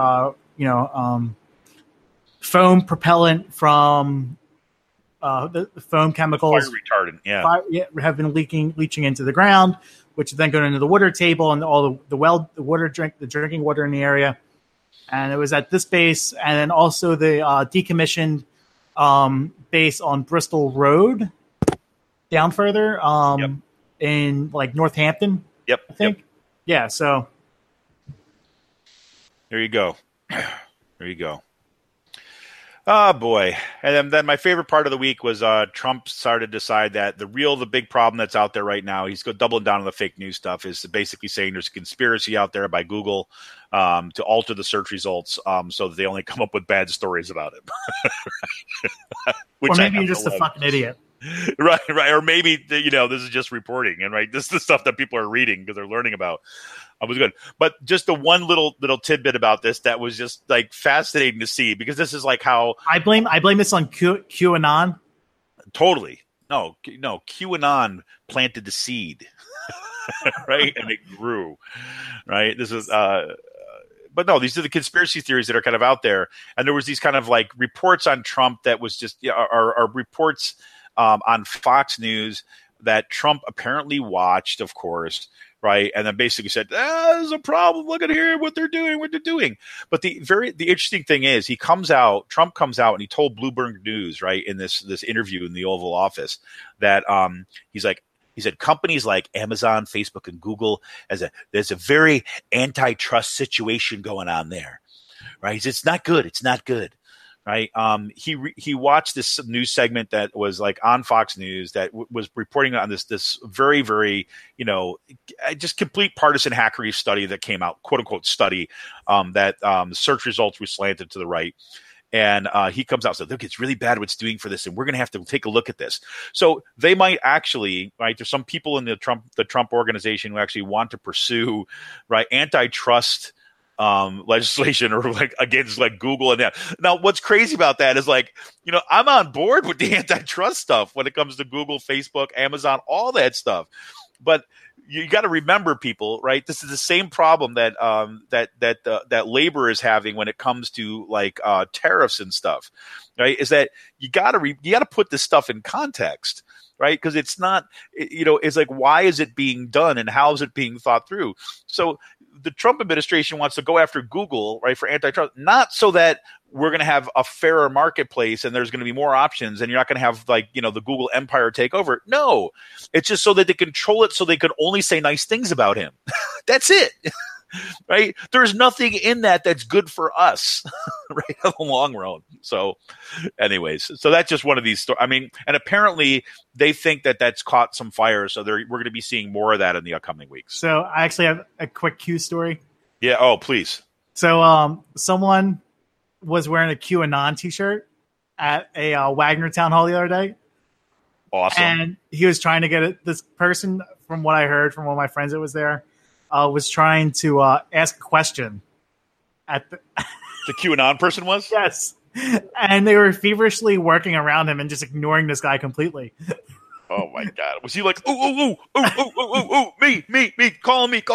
foam propellant from the foam chemicals, fire retardant, have been leaching into the ground, which then go into the water table and all the drinking water in the area. And it was at this base, and then also the decommissioned base on Bristol Road, down further in like Northampton. Yep, I think. Yep. Yeah. So there you go. Oh, boy. And then my favorite part of the week was Trump started to decide that the big problem that's out there right now, he's doubling down on the fake news stuff, is basically saying there's a conspiracy out there by Google to alter the search results so that they only come up with bad stories about him. Or maybe you're just a fucking idiot. Right. Or maybe, this is just reporting. And this is the stuff that people are reading because they're learning about. It was good. But just the one little tidbit about this that was just like fascinating to see, because this is like how I blame this on QAnon. Totally. No, QAnon planted the seed, right? And it grew, right? This is, but no, these are the conspiracy theories that are kind of out there. And there was these kind of like reports on Trump that was just, are reports on Fox News that Trump apparently watched, of course, right? And then basically said, there's a problem. Look at here, what they're doing. But the interesting thing is Trump comes out and he told Bloomberg News, right, in this interview in the Oval Office that he said companies like Amazon, Facebook, and Google, there's a very antitrust situation going on there, right? It's not good. Right. He watched this news segment that was like on Fox News that was reporting on this very, very, just complete partisan hackery study that came out, quote unquote study, that search results were slanted to the right. And he comes out and says, look, it's really bad what it's doing for this, and we're going to have to take a look at this. So they might actually, right, there's some people in the Trump organization who actually want to pursue, right, antitrust legislation or like against like Google and that. Now, what's crazy about that is like, I'm on board with the antitrust stuff when it comes to Google, Facebook, Amazon, all that stuff. But you got to remember, people, right? This is the same problem that that labor is having when it comes to like tariffs and stuff, right? Is that you got to put this stuff in context, right? Because it's not, it's like, why is it being done and how is it being thought through? So the Trump administration wants to go after Google, right, for antitrust, not so that we're going to have a fairer marketplace and there's going to be more options and you're not going to have like, the Google empire take over. No, it's just so that they control it so they could only say nice things about him. That's it. right? There's nothing in that that's good for us, right, in the long run. So, anyways, so that's just one of these stories. I mean, and apparently they think that that's caught some fire, so we're going to be seeing more of that in the upcoming weeks. So I actually have a quick Q story. Yeah. Oh, please. So someone was wearing a QAnon t-shirt at a Wagner town hall the other day. Awesome. And he was trying to get it. This person, from what I heard from one of my friends that was there, was trying to ask a question at the QAnon person was? Yes. And they were feverishly working around him and just ignoring this guy completely. Oh my God. Was he like, ooh, me, call me.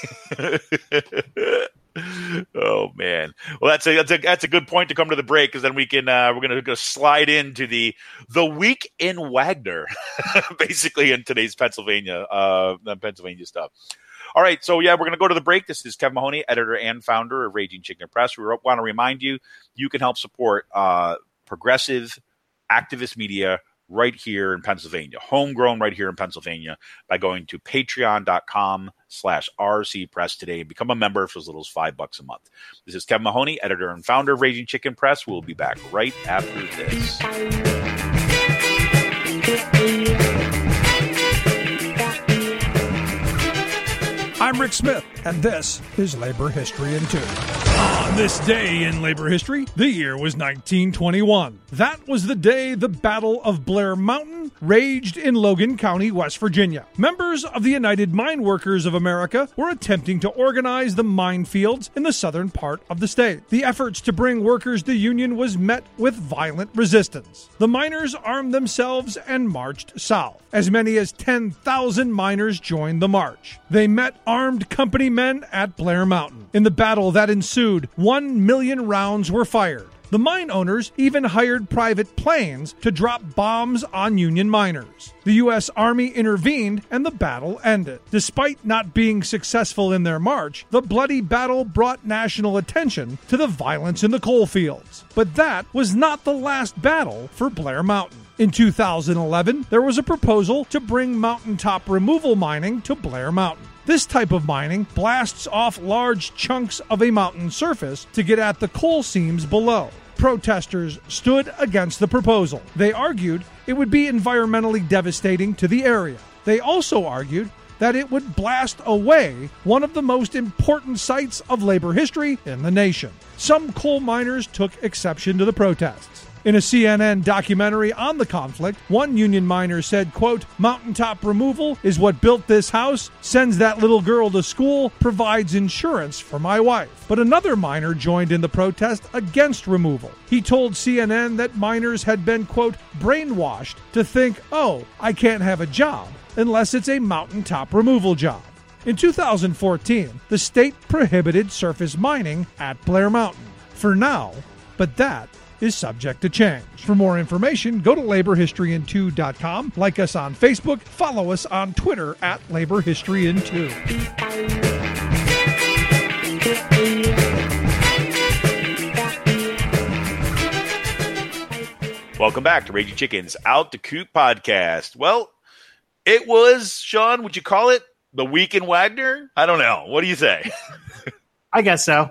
Oh man. Well, that's a good point to come to the break, because then we're gonna slide into the week in Wagner, basically, in today's Pennsylvania stuff. All right, so yeah, we're gonna go to the break. This is Kevin Mahoney, editor and founder of Raging Chicken Press. We want to remind you can help support progressive activist media right here in Pennsylvania, homegrown right here in Pennsylvania, by going to patreon.com/RCPress today and become a member for as little as $5 a month. This is Kevin Mahoney, editor and founder of Raging Chicken Press. We'll be back right after this. I'm Rick Smith, and this is Labor History in 2. On this day in labor history, the year was 1921. That was the day the Battle of Blair Mountain raged in Logan County, West Virginia. Members of the United Mine Workers of America were attempting to organize the minefields in the southern part of the state. The efforts to bring workers to union was met with violent resistance. The miners armed themselves and marched south. As many as 10,000 miners joined the march. They met armed company men at Blair Mountain. In the battle that ensued, 1 million rounds were fired. The mine owners even hired private planes to drop bombs on Union miners. The U.S. Army intervened and the battle ended. Despite not being successful in their march, the bloody battle brought national attention to the violence in the coal fields. But that was not the last battle for Blair Mountain. In 2011, there was a proposal to bring mountaintop removal mining to Blair Mountain. This type of mining blasts off large chunks of a mountain surface to get at the coal seams below. Protesters stood against the proposal. They argued it would be environmentally devastating to the area. They also argued that it would blast away one of the most important sites of labor history in the nation. Some coal miners took exception to the protests. In a CNN documentary on the conflict, one union miner said, quote, "Mountaintop removal is what built this house, sends that little girl to school, provides insurance for my wife." But another miner joined in the protest against removal. He told CNN that miners had been, quote, "brainwashed to think, oh, I can't have a job unless it's a mountaintop removal job." In 2014, the state prohibited surface mining at Blair Mountain. For now, but that is subject to change. For more information, go to laborhistoryin2.com, like us on Facebook, follow us on Twitter at laborhistoryin2. Welcome back to Raging Chicken's Out the Coop podcast. Well, it was, Sean, would you call it the week in Wagner? I don't know. What do you say? I guess so.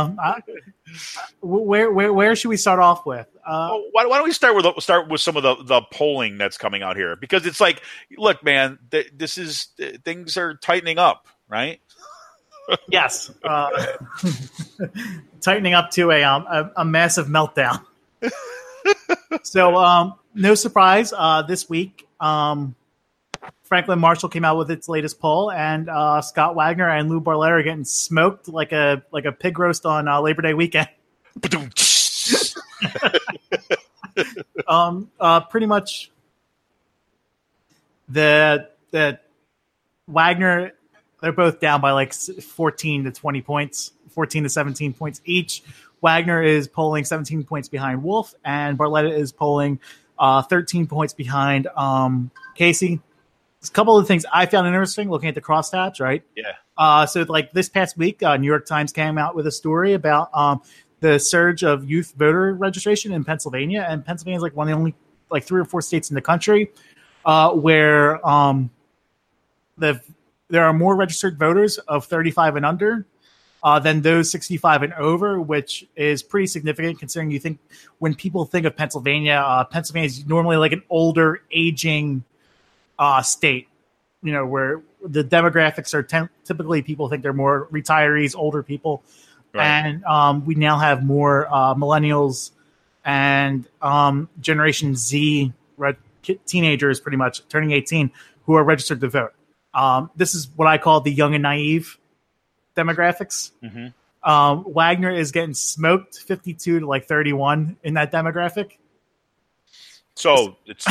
Where should we start off with? Why don't we start with some of the polling that's coming out here? Because it's like, look, man, things are tightening up, right? Yes, tightening up to a massive meltdown. So, no surprise, this week, Franklin Marshall came out with its latest poll, and Scott Wagner and Lou Barletta are getting smoked like a pig roast on Labor Day weekend. Pretty much the Wagner, they're both down by like 14 to 20 points, 14 to 17 points each. Wagner is polling 17 points behind Wolf, and Barletta is polling 13 points behind Casey. A couple of things I found interesting looking at the crosstabs, right? Yeah. So like this past week, New York Times came out with a story about the surge of youth voter registration in Pennsylvania, and Pennsylvania is like one of the only like 3 or 4 states in the country where there are more registered voters of 35 and under than those 65 and over, which is pretty significant considering you think when people think of Pennsylvania, Pennsylvania is normally like an older, aging state, where the demographics are typically people think they're more retirees, older people. Right. And we now have more millennials and Generation Z teenagers pretty much turning 18 who are registered to vote. This is what I call the young and naive demographics. Mm-hmm. Wagner is getting smoked 52 to like 31 in that demographic. So it's,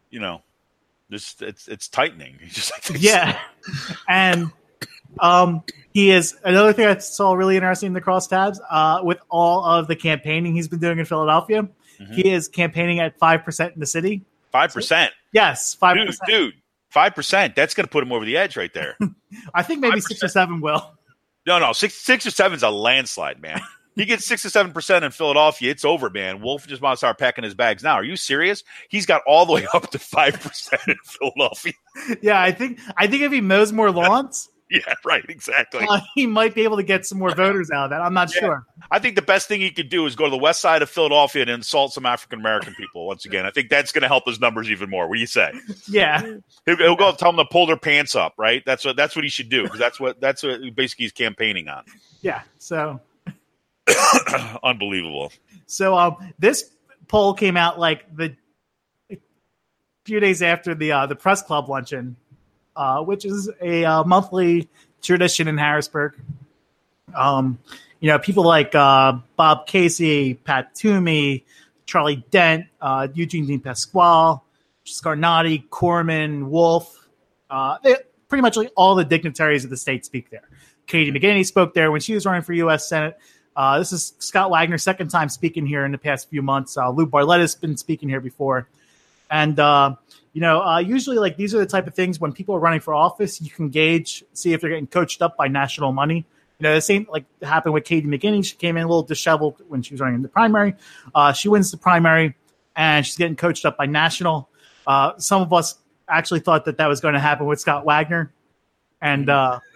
it's tightening. Yeah. And he is another thing I saw really interesting in the crosstabs with all of the campaigning he's been doing in Philadelphia. Mm-hmm. He is campaigning at 5% in the city. 5%? Yes, 5%. Dude, 5%. That's going to put him over the edge right there. I think maybe 5%. 6 or 7 will. No, 6 or 7 is a landslide, man. He gets 6 or 7% in Philadelphia, it's over, man. Wolf just wants to start packing his bags now. Are you serious? He's got all the way up to 5% in Philadelphia. Yeah, I think if he mows more lawns. Yeah, right, exactly. He might be able to get some more voters out of that. I'm not sure. I think the best thing he could do is go to the west side of Philadelphia and insult some African-American people once again. I think that's going to help his numbers even more. What do you say? Yeah. He'll go tell them to pull their pants up, right? That's what he should do, because that's what basically he's campaigning on. Yeah, so. Unbelievable. So this poll came out like a few days after the press club luncheon, which is a monthly tradition in Harrisburg. People like Bob Casey, Pat Toomey, Charlie Dent, Eugene Dean Pasquale, Scarnati, Corman, Wolf. Pretty much like all the dignitaries of the state speak there. Katie McGinney spoke there when she was running for U.S. Senate. This is Scott Wagner's second time speaking here in the past few months. Lou Barletta's been speaking here before. And, usually like these are the type of things when people are running for office, you can gauge, see if they're getting coached up by national money. The same like happened with Katie McGinney. She came in a little disheveled when she was running in the primary. She wins the primary and she's getting coached up by national. Some of us actually thought that was going to happen with Scott Wagner. And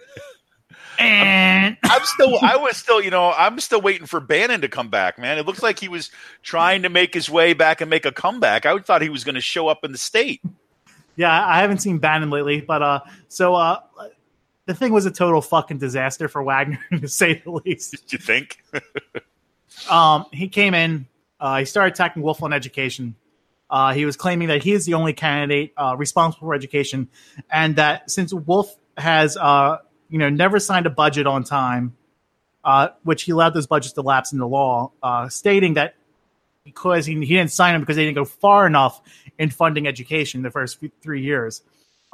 I'm still waiting for Bannon to come back, man. It looks like he was trying to make his way back and make a comeback. I thought he was going to show up in the state. Yeah, I haven't seen Bannon lately, but the thing was a total fucking disaster for Wagner, to say the least. Did you think? He came in, he started attacking Wolf on education. He was claiming that he is the only candidate responsible for education, and that since Wolf has never signed a budget on time, which he allowed those budgets to lapse into law, stating that because he didn't sign them because they didn't go far enough in funding education the first 3 years.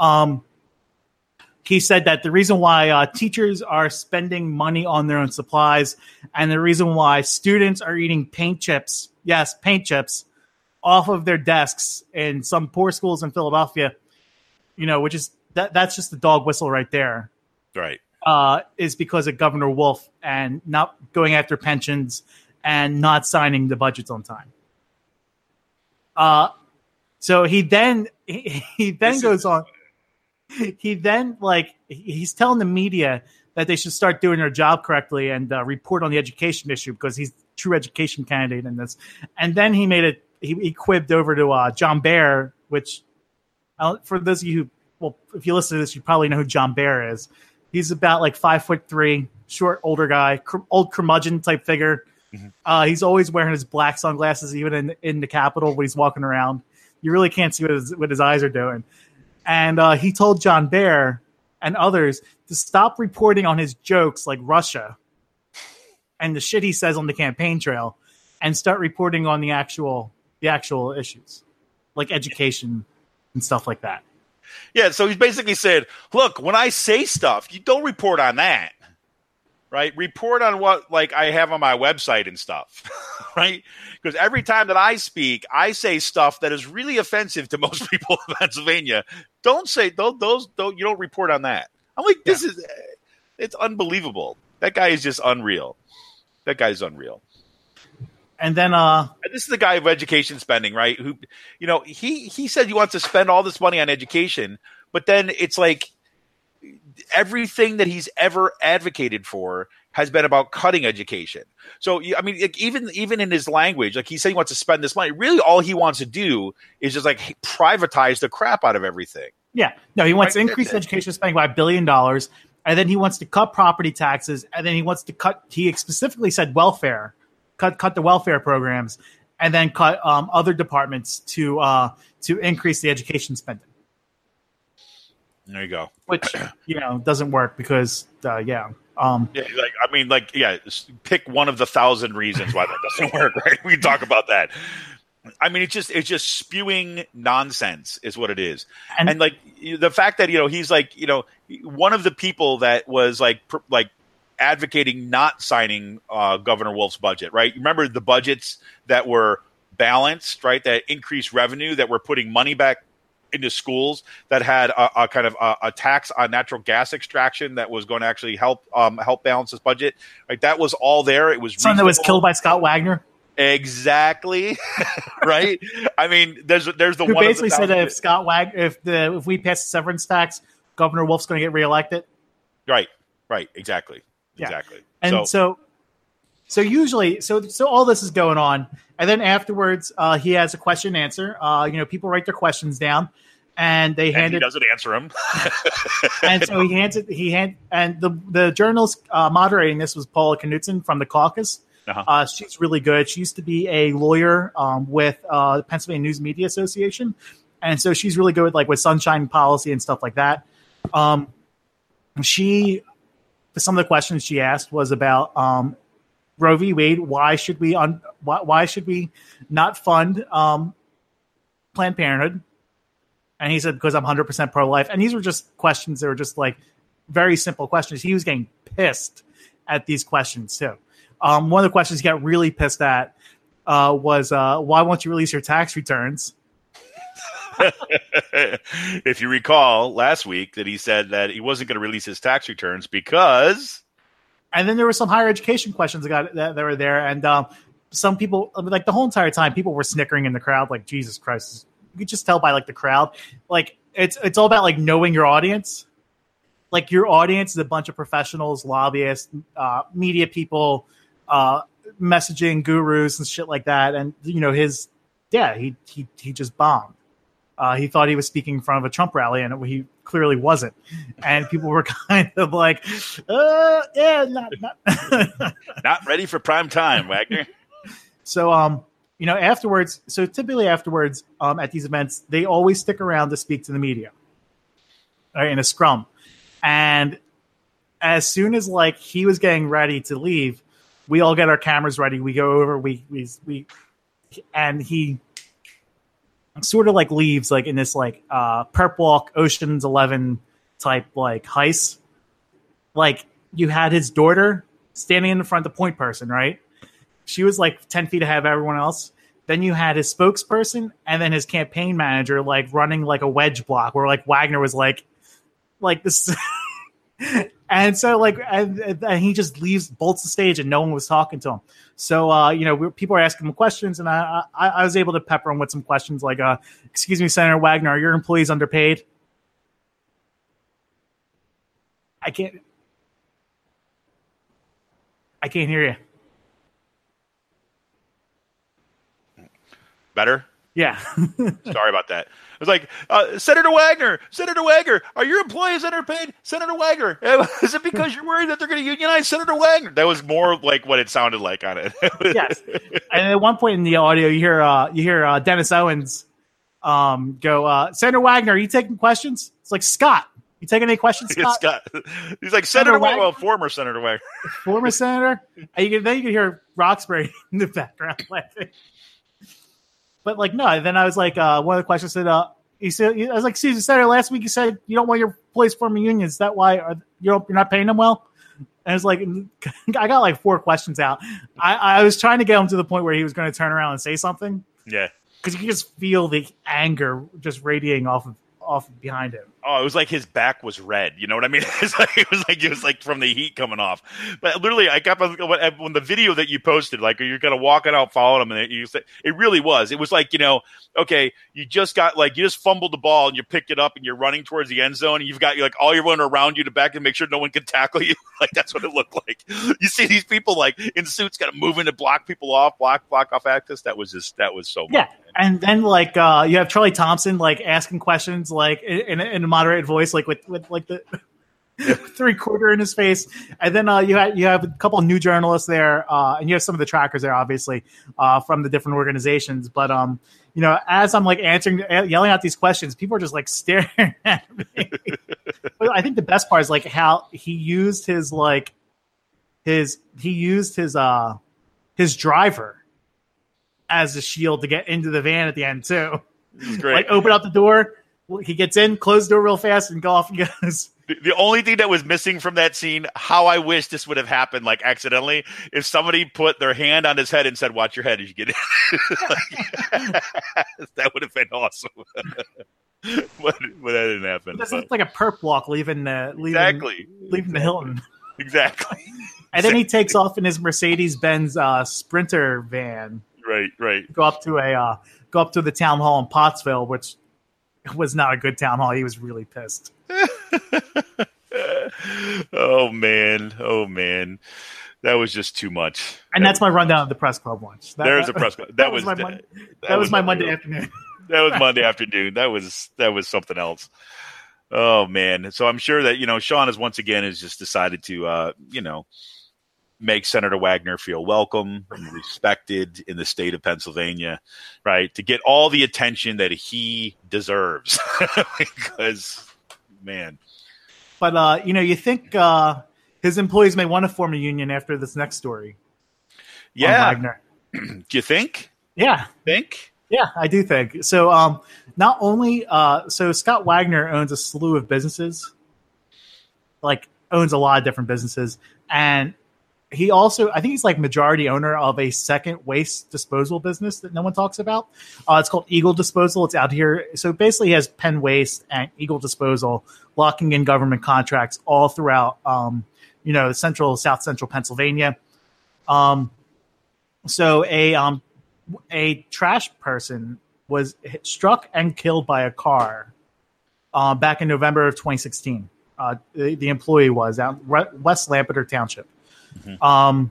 He said that the reason why teachers are spending money on their own supplies and the reason why students are eating paint chips, off of their desks in some poor schools in Philadelphia, which is that's just the dog whistle right there. Right. Is because of Governor Wolf and not going after pensions and not signing the budgets on time. So he then goes on. He then he's telling the media that they should start doing their job correctly and report on the education issue because he's a true education candidate in this. And then he made it. He quibbed over to John Bear, which for those of you if you listen to this, you probably know who John Bear is. He's about 5'3", short, older guy, old curmudgeon type figure. Mm-hmm. He's always wearing his black sunglasses, even in the Capitol when he's walking around. You really can't see what his eyes are doing. And he told John Bear and others to stop reporting on his jokes like Russia and the shit he says on the campaign trail, and start reporting on the actual issues, like education and stuff like that. Yeah, so he's basically said, look, when I say stuff, you don't report on that, right? Report on what I have on my website and stuff, right? Because every time that I speak, I say stuff that is really offensive to most people in Pennsylvania. Don't you don't report on that. I'm like, it's unbelievable. That guy is just unreal. That guy's unreal. And then this is the guy of education spending, right? Who, he said he wants to spend all this money on education, but then it's like everything that he's ever advocated for has been about cutting education. So, I mean, like, even in his language, like, he said he wants to spend this money. Really, all he wants to do is just like privatize the crap out of everything. Yeah. No, he wants to increase education spending by $1 billion. And then he wants to cut property taxes. And then he wants to cut, he specifically said welfare, cut the welfare programs, and then cut other departments to increase the education spending. There you go. Which, doesn't work because, pick one of the 1,000 reasons why that doesn't work, right? We can talk about that. I mean, it's just spewing nonsense is what it is. And like the fact that, he's like, one of the people that was like advocating not signing Governor Wolf's budget, right? Remember the budgets that were balanced, right? That increased revenue, that were putting money back into schools, that had a kind of a tax on natural gas extraction that was going to actually help balance this budget. Like, that was all there. It was someone that was killed by Scott Wagner. Exactly. Right. I mean, there's the who one basically said that if Scott Wagner, if we pass the severance tax, Governor Wolf's going to get reelected. Right. Exactly. Yeah. Exactly. And so usually, so all this is going on, and then afterwards, he has a question and answer. People write their questions down, and he doesn't answer them. And so he hands it. And the journalist moderating this was Paula Knudsen from the caucus. Uh-huh. She's really good. She used to be a lawyer with the Pennsylvania News Media Association, and so she's really good with sunshine policy and stuff like that. Some of the questions she asked was about Roe v. Wade. Why should we not fund Planned Parenthood? And he said, because I'm 100% pro-life. And these were just questions that were just like very simple questions. He was getting pissed at these questions too. One of the questions he got really pissed at was, why won't you release your tax returns? If you recall last week that he said that he wasn't going to release his tax returns because... And then there were some higher education questions that were there. And some people, like the whole entire time, people were snickering in the crowd like, Jesus Christ. You could just tell by the crowd. Like, it's all about knowing your audience. Like, your audience is a bunch of professionals, lobbyists, media people, messaging gurus and shit like that. And, he just bombed. He thought he was speaking in front of a Trump rally, and he clearly wasn't. And people were kind of like, not ready for prime time, Wagner. So, afterwards, typically afterwards, at these events, they always stick around to speak to the media, right, in a scrum. And as soon as he was getting ready to leave, we all get our cameras ready. We go over, and he sort of leaves in this perp walk Ocean's 11 type heist. You had his daughter standing in the front, the point person, right? She was 10 feet ahead of everyone else. Then you had his spokesperson and then his campaign manager running a wedge block where Wagner was like this. And so and he just bolts the stage and no one was talking to him. So, people are asking him questions, and I was able to pepper him with some questions like, excuse me, Senator Wagner, are your employees underpaid? I can't hear you. Better? Yeah. Sorry about that. It was like, Senator Wagner, are your employees underpaid? Senator Wagner, is it because you're worried that they're going to unionize Senator Wagner? That was more like what it sounded like on it. Yes. And at one point in the audio, you hear Dennis Owens go, Senator Wagner, are you taking questions? It's like, Scott, you taking any questions, Scott? He's like, Senator Wagner. Well, former Senator Wagner. Former Senator? And then you can hear Roxbury in the background laughing. But no, then I was like, one of the questions said, I was like, Susan Senator, last week you said you don't want your employees forming unions. Is that why you're not paying them well? And it's like, I got 4 questions out. I was trying to get him to the point where he was going to turn around and say something. Yeah. Because you can just feel the anger just radiating off behind him. Oh, it was like his back was red. You know what I mean? It was like from the heat coming off. But literally, I got when the video that you posted, like you're kind of walking out following him, and it really was. It was like, okay, you just fumbled the ball and you picked it up and you're running towards the end zone, and you've got like all everyone around you to back and make sure no one can tackle you. Like that's what it looked like. You see these people like in suits, kind of moving to block people off, block off access. That was so much. Yeah. And then like you have Charlie Thompson like asking questions like in a moderated voice, like with like the 3/4 in his face, and then you have a couple of new journalists there, and you have some of the trackers there, obviously, from the different organizations. But as I'm like yelling out these questions, people are just like staring at me. But I think the best part is like how he used his driver as a shield to get into the van at the end too. This is great. Like open up the door, he gets in, close the door real fast, and go off and goes. The only thing that was missing from that scene, how I wish this would have happened, like accidentally, if somebody put their hand on his head and said, "Watch your head as you get in." That would have been awesome. but that didn't happen. This looks like a perp walk leaving the Hilton. Exactly. And then he takes off in his Mercedes-Benz Sprinter van. Right. Go up to the town hall in Pottsville, which was not a good town hall. He was really pissed. Oh man, that was just too much. And that's my rundown of the press club lunch. There's a press club. That was my Monday afternoon. That was Monday afternoon. That was something else. Oh man. So I'm sure that Sean has just decided to make Senator Wagner feel welcome and respected in the state of Pennsylvania, right? To get all the attention that he deserves. Because, man. But, you think his employees may want to form a union after this next story. Yeah. Wagner. Do you think? Yeah. Think? Yeah, I do think. So not only so Scott Wagner owns a slew of businesses, like owns a lot of different businesses, and he also, I think he's like majority owner of a second waste disposal business that no one talks about. It's called Eagle Disposal. It's out here. So basically he has Penn Waste and Eagle Disposal locking in government contracts all throughout, south central Pennsylvania. So a trash person was struck and killed by a car back in November of 2016. The employee was out West Lampeter Township. Mm-hmm.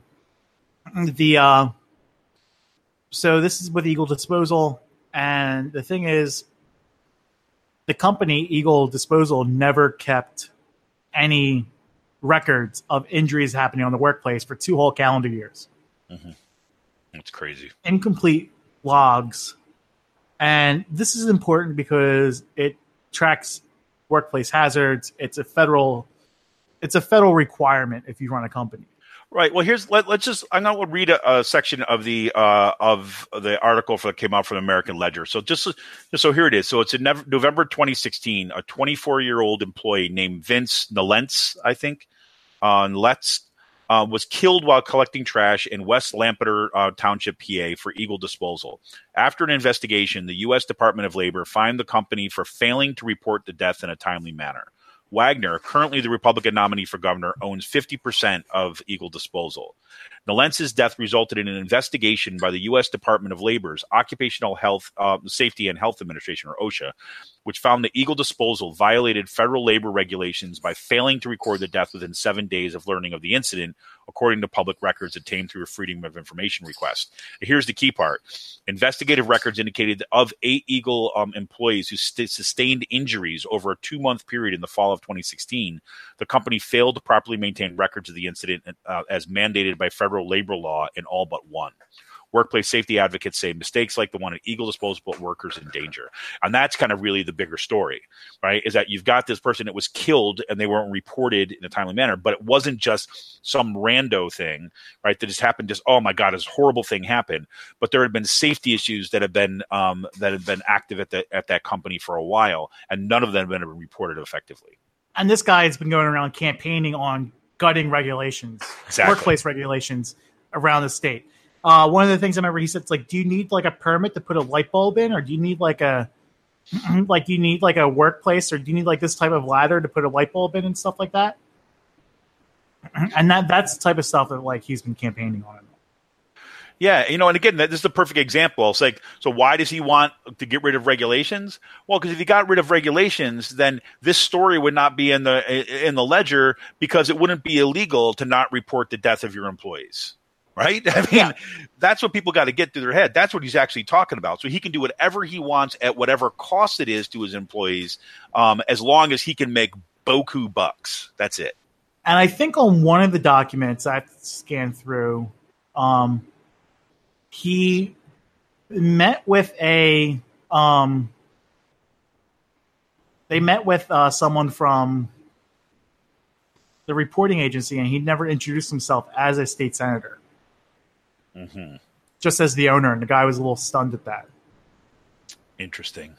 So this is with Eagle Disposal, and the thing is, the company Eagle Disposal never kept any records of injuries happening on the workplace for 2 whole calendar years. Mm-hmm. That's crazy. Incomplete logs, and this is important because it tracks workplace hazards. It's a federal requirement if you run a company. Right. Well, let's just. I'm going to read a section of the article that came out from the American Ledger. So just so here it is. So it's in November 2016. A 24-year-old employee named Vince Nolentz, I think, was killed while collecting trash in West Lampeter Township, PA, for Eagle Disposal. After an investigation, the U.S. Department of Labor fined the company for failing to report the death in a timely manner. Wagner, currently the Republican nominee for governor, owns 50% of Eagle Disposal. Nolentz's death resulted in an investigation by the U.S. Department of Labor's Occupational Health, Safety and Health Administration, or OSHA, which found that Eagle Disposal violated federal labor regulations by failing to record the death within 7 days of learning of the incident, according to public records obtained through a Freedom of Information request. Here's the key part. Investigative records indicated that of 8 Eagle employees who sustained injuries over a 2-month period in the fall of 2016, the company failed to properly maintain records of the incident as mandated by federal labor law in all but one. Workplace safety advocates say mistakes like the one at Eagle Disposal put workers in danger. And that's kind of really the bigger story, right? Is that you've got this person that was killed and they weren't reported in a timely manner, but it wasn't just some rando thing, right? That just happened, oh my God, this horrible thing happened. But there had been safety issues that have been active at that company for a while, and none of them have been reported effectively. And this guy has been going around campaigning on gutting regulations, workplace regulations around the state. One of the things I remember he said, it's like, do you need like a permit to put a light bulb in, or do you need like a Like, do you need like a workplace, or do you need like this type of ladder to put a light bulb in and stuff like that? And that's the type of stuff that like he's been campaigning on. Yeah, and again, this is the perfect example. It's like, so why does he want to get rid of regulations? Well, because if he got rid of regulations, then this story would not be in the ledger, because it wouldn't be illegal to not report the death of your employees, right? I mean, that's what people got to get through their head. That's what he's actually talking about. So he can do whatever he wants at whatever cost it is to his employees, as long as he can make boku bucks. That's it. And I think on one of the documents I scanned through, he met with someone from the reporting agency, and he never introduced himself as a state senator. Mm-hmm. Just as the owner, and the guy was a little stunned at that. Interesting.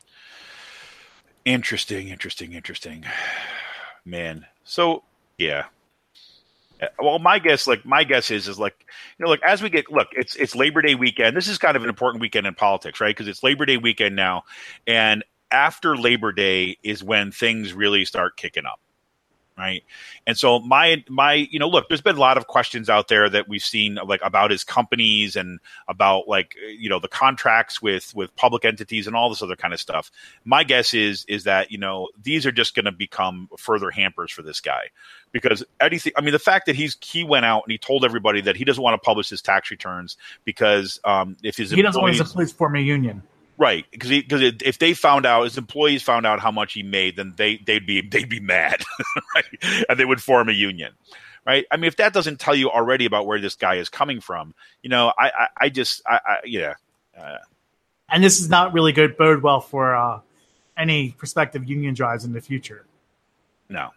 Man. So, yeah. Well, my guess is like, as we get, it's Labor Day weekend. This is kind of an important weekend in politics, right? Because it's Labor Day weekend now, and after Labor Day is when things really start kicking up, right? And so my there's been a lot of questions out there that we've seen, like, about his companies and about, like, the contracts with public entities and all this other kind of stuff. My guess is that these are just going to become further hampers for this guy. Because the fact that he went out and he told everybody that he doesn't want to publish his tax returns because if he doesn't want his employees form a union, right? Because if they found out, his employees found out how much he made, then they'd be mad, right? And they would form a union, right? I mean, if that doesn't tell you already about where this guy is coming from, yeah. And this is not really good bode well for any prospective union drives in the future. No.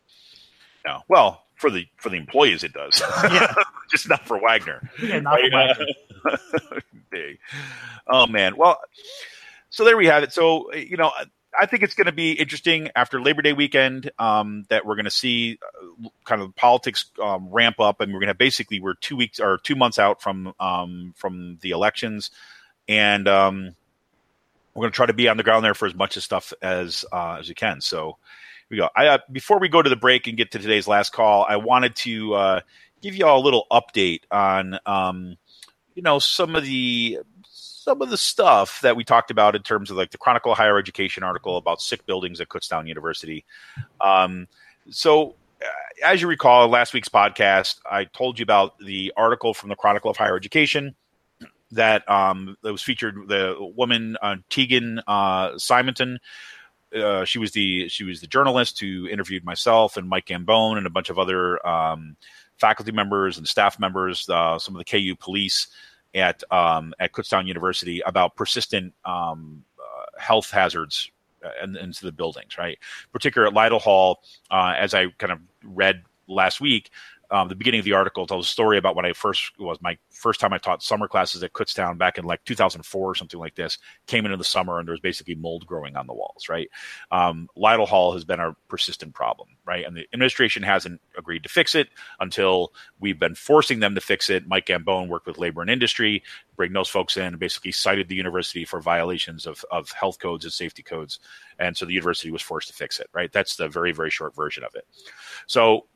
Well, for the employees it does. Yeah. Just not for Wagner. Yeah, not for Wagner. Big. Oh man. Well, so there we have it. So, I think it's going to be interesting after Labor Day weekend, that we're going to see kind of politics ramp up, and we're going to we're 2 weeks or 2 months out from the elections, and we're going to try to be on the ground there for as much of stuff as we can. So here we go. Before we go to the break and get to today's last call, I wanted to give you all a little update on some of the stuff that we talked about in terms of, like, the Chronicle of Higher Education article about sick buildings at Kutztown University. So as you recall, in last week's podcast, I told you about the article from the Chronicle of Higher Education that was featured, the woman Tegan Simonton. She was the journalist who interviewed myself and Mike Gambone and a bunch of other faculty members and staff members, some of the KU police at Kutztown University, about persistent health hazards into the buildings, right? Particularly at Lytle Hall, as I kind of read last week. The beginning of the article tells a story about when my first time I taught summer classes at Kutztown back in like 2004 or something like this. Came into the summer and there was basically mold growing on the walls, right? Lytle Hall has been a persistent problem, right? And the administration hasn't agreed to fix it until we've been forcing them to fix it. Mike Gambone worked with labor and industry, bring those folks in, and basically cited the university for violations of health codes and safety codes. And so the university was forced to fix it, right? That's the very, very short version of it. So,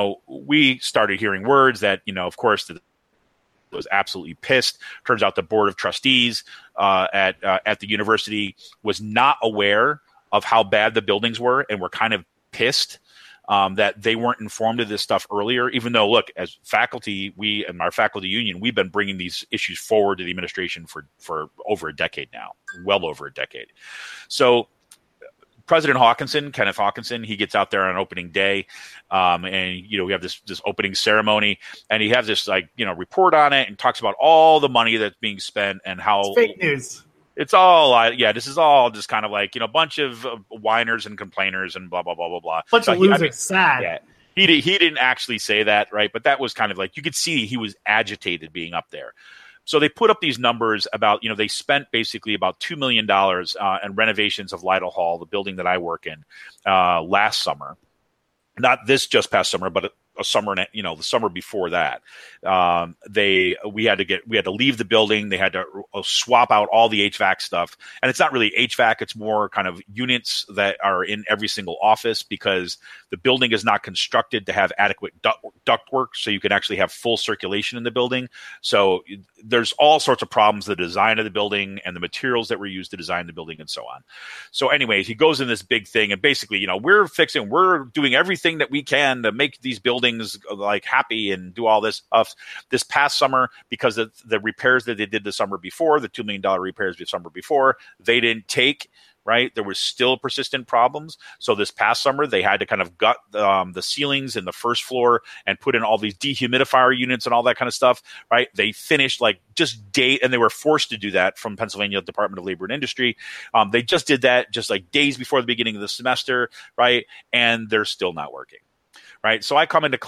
we started hearing words that, of course, was absolutely pissed. Turns out the board of trustees at the university was not aware of how bad the buildings were, and were kind of pissed that they weren't informed of this stuff earlier. Even though, look, as faculty, we and our faculty union, we've been bringing these issues forward to the administration for over a decade now, well over a decade. So President Hawkinson, Kenneth Hawkinson, he gets out there on opening day, and we have this opening ceremony, and he has this report on it and talks about all the money that's being spent and how it's fake news. It's all this is all just kind of like a bunch of whiners and complainers and blah blah blah blah blah. Bunch of losers. Sad. Yeah, he didn't actually say that, right? But that was kind of like, you could see he was agitated being up there. So they put up these numbers about, they spent basically about $2 million in renovations of Lytle Hall, the building that I work in, last summer. Not this just past summer, but a summer, the summer before that. We had to leave the building. They had to swap out all the HVAC stuff, and it's not really HVAC. It's more kind of units that are in every single office because the building is not constructed to have adequate ductwork, so you can actually have full circulation in the building. So there's all sorts of problems with the design of the building and the materials that were used to design the building and so on. So anyways, he goes in this big thing, and basically, we're doing everything that we can to make these buildings like happy and do all this stuff. This past summer, because of the repairs that they did the summer before, the $2 million repairs the summer before, they didn't take. Right, there was still persistent problems. So this past summer, they had to kind of gut the ceilings in the first floor and put in all these dehumidifier units and all that kind of stuff. Right, they finished and they were forced to do that from Pennsylvania Department of Labor and Industry. They just did that just like days before the beginning of the semester, right? And they're still not working. Right. So I come into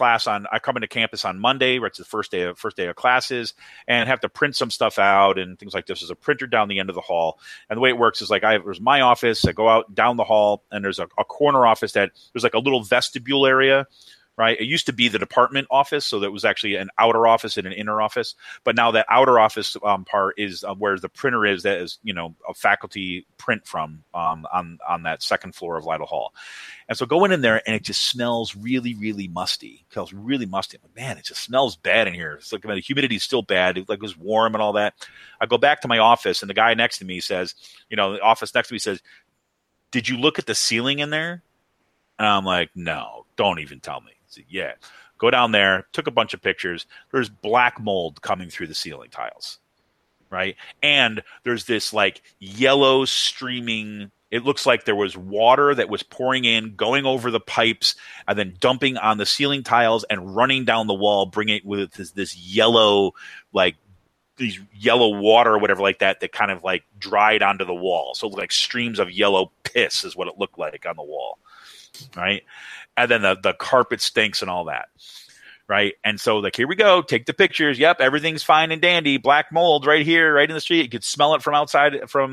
campus on Monday, right? It's the first day of classes, and have to print some stuff out and things like this. There's a printer down the end of the hall. And the way it works is there's my office. I go out down the hall, and there's a corner office that there's like a little vestibule area. Right. It used to be the department office, so that was actually an outer office and an inner office. But now that outer office part is where the printer is. That is, a faculty print from on that second floor of Lytle Hall. And so going in there, and it just smells really, really musty. It smells really musty. I'm like, man, it just smells bad in here. It's like the humidity is still bad. It was warm and all that. I go back to my office, and the guy next to me says, the office next to me says, "Did you look at the ceiling in there?" And I'm like, "No, don't even tell me." So, yeah, go down there, took a bunch of pictures. There's black mold coming through the ceiling tiles, right? And there's this like yellow streaming. It looks like there was water that was pouring in, going over the pipes, and then dumping on the ceiling tiles and running down the wall, bringing it with this yellow, like these yellow water or whatever like that kind of like dried onto the wall. So like streams of yellow piss is what it looked like on the wall, right? And then the carpet stinks and all that, right? And so here we go, take the pictures. Yep, everything's fine and dandy. Black mold right here, right in the street. You could smell it from outside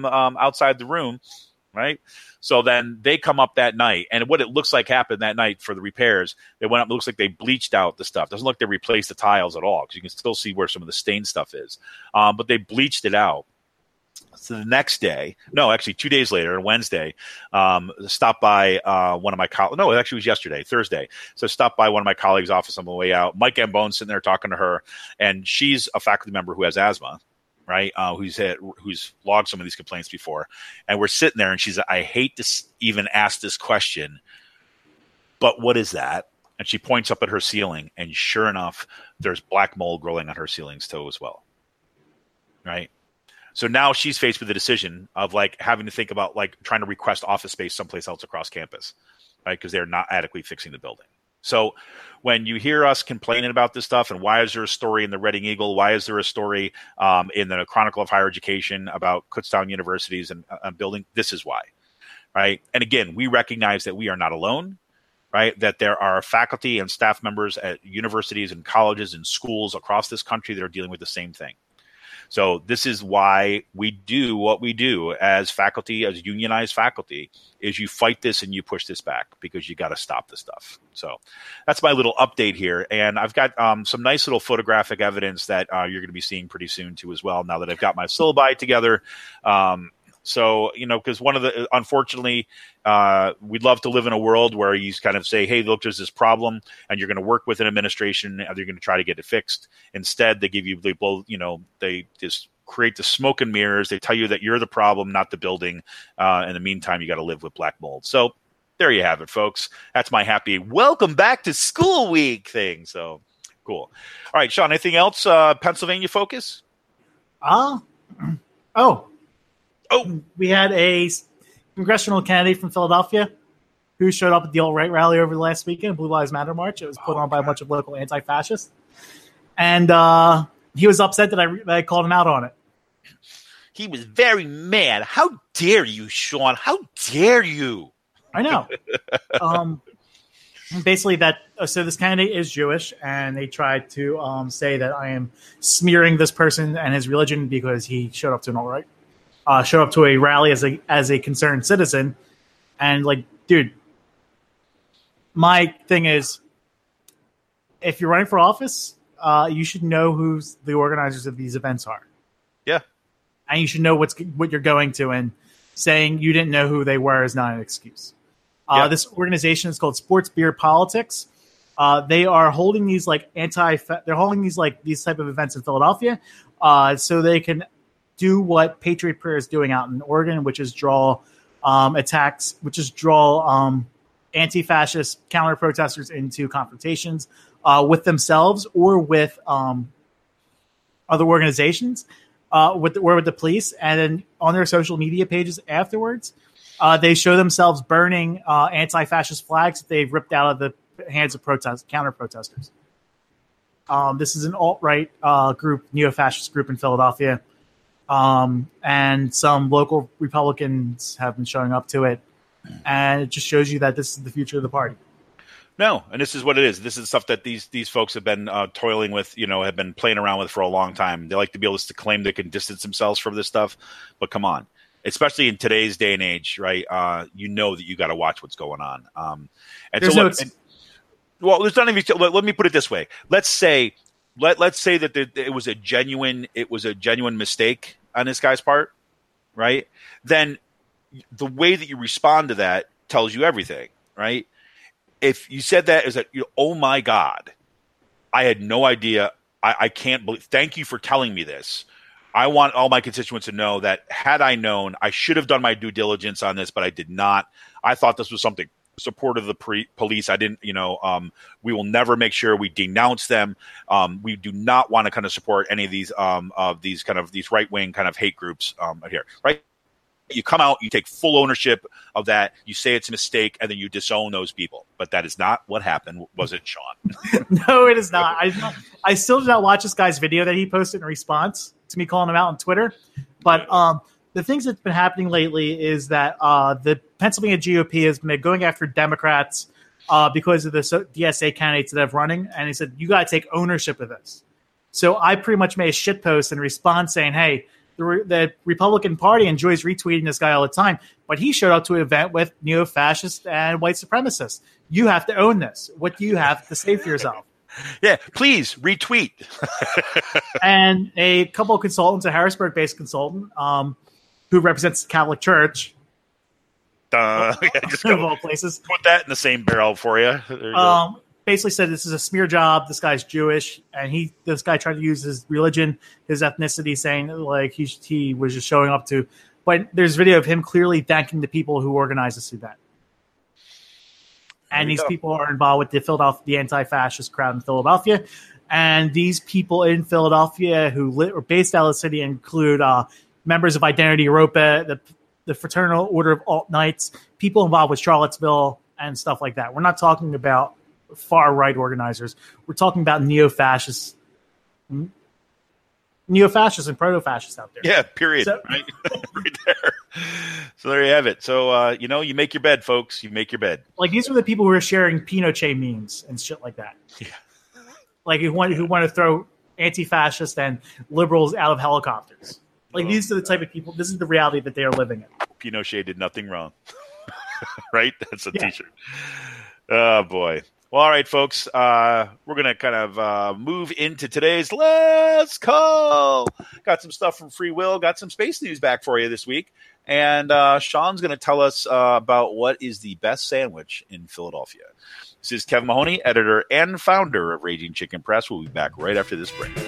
the room, right? So then they come up that night, and what it looks like happened that night for the repairs, they went up. It looks like they bleached out the stuff. Doesn't look like they replaced the tiles at all because you can still see where some of the stained stuff is. But they bleached it out. So the next day, no, actually 2 days later, Wednesday, stopped by one of my colleagues. No, it actually was yesterday, Thursday. So stopped by one of my colleagues' office on the way out. Mike Gambone sitting there talking to her, and she's a faculty member who has asthma, right? Who's logged some of these complaints before. And we're sitting there, and she's like, "I hate to even ask this question, but what is that?" And she points up at her ceiling, and sure enough, there's black mold growing on her ceilings too as well, right? So now she's faced with the decision of like having to think about like trying to request office space someplace else across campus, right? Because they're not adequately fixing the building. So when you hear us complaining about this stuff, and why is there a story in the Reading Eagle? Why is there a story in the Chronicle of Higher Education about Kutztown universities and building? This is why, right? And again, we recognize that we are not alone, right? That there are faculty and staff members at universities and colleges and schools across this country that are dealing with the same thing. So this is why we do what we do as faculty, as unionized faculty, is you fight this and you push this back because you got to stop this stuff. So that's my little update here. And I've got some nice little photographic evidence that you're going to be seeing pretty soon too as well, now that I've got my syllabi together. So, because unfortunately, we'd love to live in a world where you kind of say, hey, look, there's this problem, and you're going to work with an administration, and they're going to try to get it fixed. Instead, they just create the smoke and mirrors. They tell you that you're the problem, not the building. In the meantime, you got to live with black mold. So there you have it, folks. That's my happy welcome back to school week thing. So cool. All right, Sean, anything else? Pennsylvania focus? We had a congressional candidate from Philadelphia who showed up at the alt-right rally over the last weekend, Blue Lives Matter March. It was put on by a bunch of local anti-fascists. And he was upset that I called him out on it. He was very mad. How dare you, Sean? How dare you? I know. Basically, so this candidate is Jewish, and they tried to say that I am smearing this person and his religion because he showed up to an alt-right. Showed up to a rally as a concerned citizen, and like, dude, my thing is, if you're running for office, you should know who the organizers of these events are. Yeah. And you should know what you're going to, and saying you didn't know who they were is not an excuse. This organization is called Sports Beer Politics. They are holding these like these type of events in Philadelphia, so they can do what Patriot Prayer is doing out in Oregon, which is draw anti-fascist counter protesters into confrontations with themselves or with other organizations, with the police, and then on their social media pages afterwards, they show themselves burning anti-fascist flags that they've ripped out of the hands of counter protesters. This is an alt-right group, neo-fascist group in Philadelphia, and some local Republicans have been showing up to it, and it just shows you that this is the future of the party. No, and this is what it is. This is stuff that these folks have been toiling with, have been playing around with for a long time. They like to be able to claim they can distance themselves from this stuff, but come on. Especially in today's day and age, right? That you got to watch what's going on. There's not even. Let me put it this way. Let's say that it was a genuine mistake on this guy's part, right? Then the way that you respond to that tells you everything, right? If you said that, is that, oh my God, I had no idea. I can't believe. Thank you for telling me this. I want all my constituents to know that had I known, I should have done my due diligence on this, but I did not. I thought this was something supportive of the police. I didn't, we will never make sure we denounce them. We do not want to kind of support any of these right wing kind of hate groups here, right? You come out, you take full ownership of that. You say it's a mistake, and then you disown those people. But that is not what happened, was it, Sean? No, it is not. I still did not watch this guy's video that he posted in response to me calling him out on Twitter. But the things that's been happening lately is that the Pennsylvania GOP has been going after Democrats because of the DSA candidates that have running. And he said, you got to take ownership of this. So I pretty much made a shit post in response saying, hey, the Republican Party enjoys retweeting this guy all the time, but he showed up to an event with neo-fascists and white supremacists. You have to own this. What do you have to say for yourself? Yeah, please retweet. And a couple of consultants, a Harrisburg-based consultant who represents the Catholic Church, just of all places, put that in the same barrel for you. There you go. Basically said this is a smear job. This guy's Jewish, and this guy tried to use his religion, his ethnicity, saying like he was just showing up to. But there's video of him clearly thanking the people who organized this event, and these people are involved with the anti-fascist crowd in Philadelphia. And these people in Philadelphia who are based out of the city include members of Identity Europa, the Fraternal Order of Alt Knights, people involved with Charlottesville, and stuff like that. We're not talking about far-right organizers. We're talking about neo-fascists and proto-fascists out there. Yeah, period. So, right there. So there you have it. So, you make your bed, folks. You make your bed. Like, these are the people who are sharing Pinochet memes and shit like that. Yeah. Like, who want to throw anti-fascists and liberals out of helicopters. Like, these are the type of people. This is the reality that they are living in. Pinochet did nothing wrong. Right? That's a T-shirt. Oh, boy. Well, all right, folks. We're going to kind of move into today's Let's Call. Got some stuff from Free Will. Got some space news back for you this week. And Sean's going to tell us about what is the best sandwich in Philadelphia. This is Kevin Mahoney, editor and founder of Raging Chicken Press. We'll be back right after this break.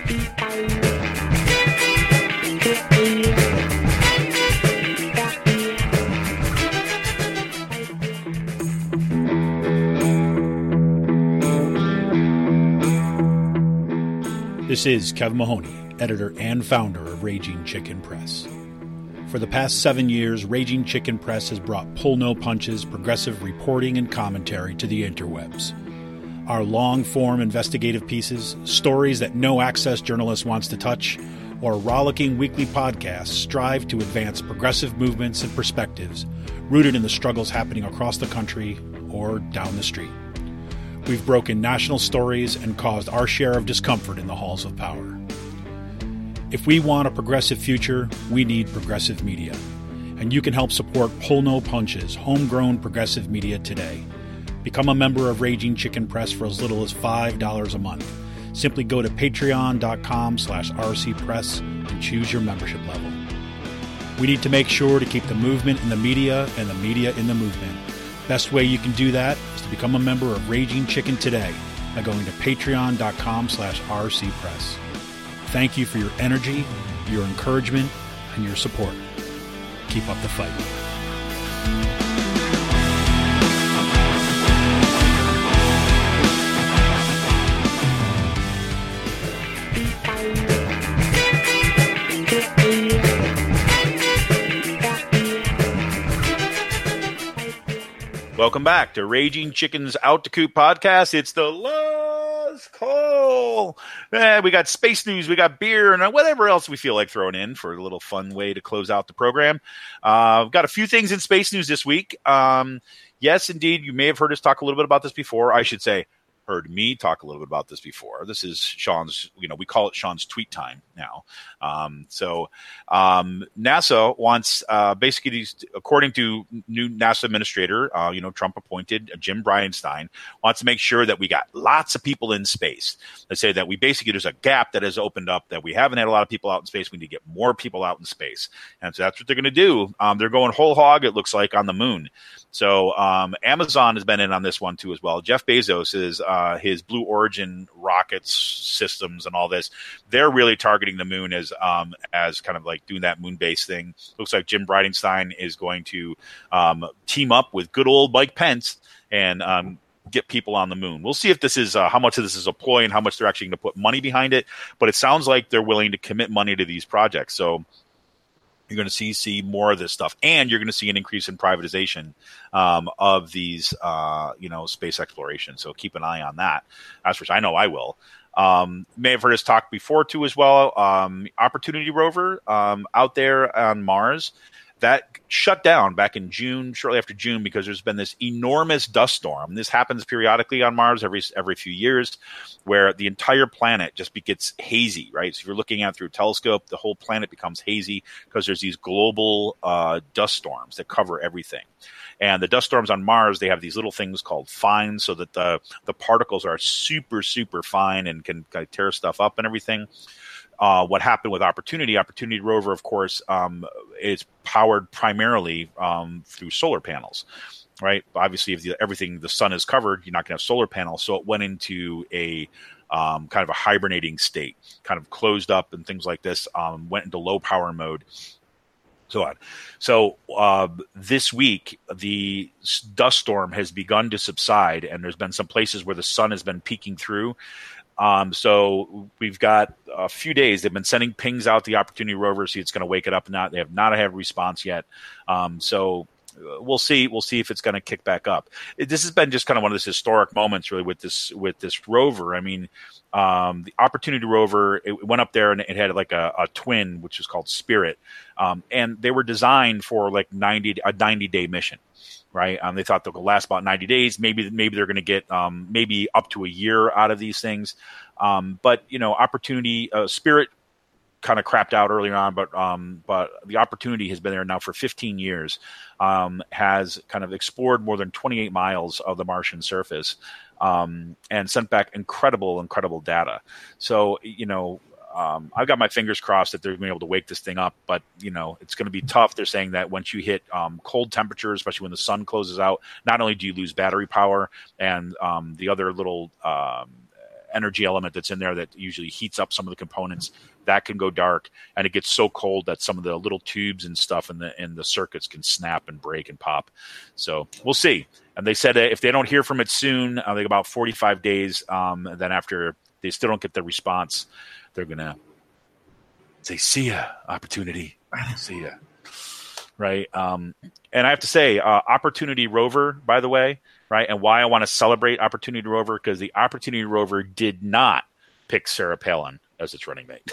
This is Kevin Mahoney, editor and founder of Raging Chicken Press. For the past 7 years, Raging Chicken Press has brought pull-no-punches, progressive reporting and commentary to the interwebs. Our long-form investigative pieces, stories that no access journalist wants to touch, or rollicking weekly podcasts strive to advance progressive movements and perspectives rooted in the struggles happening across the country or down the street. We've broken national stories and caused our share of discomfort in the halls of power. If we want a progressive future, we need progressive media. And you can help support Pull No Punches, homegrown progressive media today. Become a member of Raging Chicken Press for as little as $5 a month. Simply go to patreon.com/rcpress and choose your membership level. We need to make sure to keep the movement in the media and the media in the movement. Best way you can do that is to become a member of Raging Chicken today by going to patreon.com/rcpress. Thank you for your energy, your encouragement, and your support. Keep up the fight. Welcome back to Raging Chicken's Out to Coop podcast. It's the last call. We got space news, we got beer, and whatever else we feel like throwing in for a little fun way to close out the program. We've got a few things in space news this week. Yes, indeed, you may have heard us talk a little bit about this before. I should say, heard me talk a little bit about this before. This is Sean's, we call it Sean's tweet time now. NASA wants, basically, according to new NASA administrator, Trump appointed Jim Bridenstine, wants to make sure that we got lots of people in space. They say that there's a gap that has opened up, that we haven't had a lot of people out in space. We need to get more people out in space. And so that's what they're going to do. They're going whole hog, it looks like, on the moon. So Amazon has been in on this one too as well. Jeff Bezos is his Blue Origin rockets systems and all this. They're really targeting the moon as kind of like doing that moon base thing. Looks like Jim Bridenstine is going to team up with good old Mike Pence and get people on the moon. We'll see if this is how much of this is a ploy and how much they're actually going to put money behind it. But it sounds like they're willing to commit money to these projects. So you're going to see more of this stuff, and you're going to see an increase in privatization of these, space exploration. So keep an eye on that. As for I know I will. May have heard us talk before too as well. Opportunity rover out there on Mars that shut down back in June, shortly after June, because there's been this enormous dust storm. This happens periodically on Mars every few years, where the entire planet just gets hazy, right? So if you're looking at it through a telescope, the whole planet becomes hazy because there's these global dust storms that cover everything. And the dust storms on Mars, they have these little things called fines, so that the particles are super, super fine and can tear stuff up and everything. What happened with Opportunity rover, of course, is powered primarily through solar panels, right? Obviously, if the sun is covered, you're not going to have solar panels. So it went into a kind of a hibernating state, kind of closed up and things like this, went into low power mode. So on. So this week, the dust storm has begun to subside, and there's been some places where the sun has been peeking through. So we've got a few days. They've been sending pings out the Opportunity rover, see it's going to wake it up or not. They have not had a response yet. So we'll see. We'll see if it's going to kick back up. This has been just kind of one of those historic moments, really, with this rover. I mean, the Opportunity rover, it went up there and it had like a twin, which is called Spirit, and they were designed for like a 90-day mission. Right. They thought they'll last about 90 days. Maybe they're going to get maybe up to a year out of these things. But Opportunity, Spirit kind of crapped out earlier on, but the Opportunity has been there now for 15 years, has kind of explored more than 28 miles of the Martian surface, and sent back incredible data. So, I've got my fingers crossed that they're going to be able to wake this thing up, but it's going to be tough. They're saying that once you hit cold temperatures, especially when the sun closes out, not only do you lose battery power and the other little energy element that's in there that usually heats up some of the components, that can go dark, and it gets so cold that some of the little tubes and stuff in the circuits can snap and break and pop. So we'll see. And they said if they don't hear from it soon, I think about 45 days, then after they still don't get the response, they're going to say, see ya, Opportunity. See ya. Right. And I have to say, Opportunity rover, by the way, right, and why I want to celebrate Opportunity rover, because the Opportunity rover did not pick Sarah Palin as its running mate.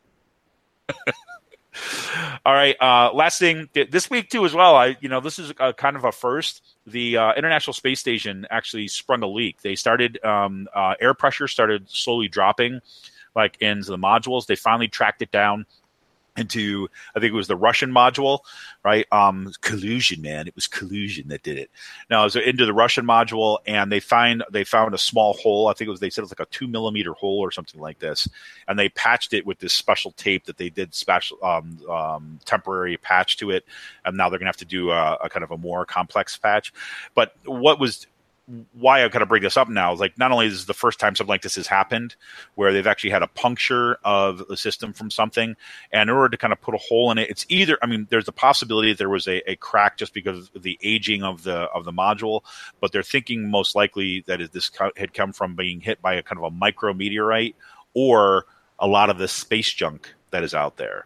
All right. Last thing this week too, as well. This is kind of a first. The International Space Station actually sprung a leak. They started air pressure started slowly dropping, like into the modules. They finally tracked it down. into, I think it was the Russian module, right? Collusion, man. It was collusion that did it. No, it was into the Russian module, and they found a small hole. I think they said it was like a 2 millimeter hole or something like this. And they patched it with this special tape that they did special, temporary patch to it. And now they're going to have to do a kind of a more complex patch. But why I kind of bring this up now is, like, not only is this the first time something like this has happened where they've actually had a puncture of the system from something, and in order to kind of put a hole in it, it's either, I mean, there's the possibility that there was a crack just because of the aging of the module, but they're thinking most likely that this had come from being hit by a kind of a micrometeorite or a lot of the space junk that is out there.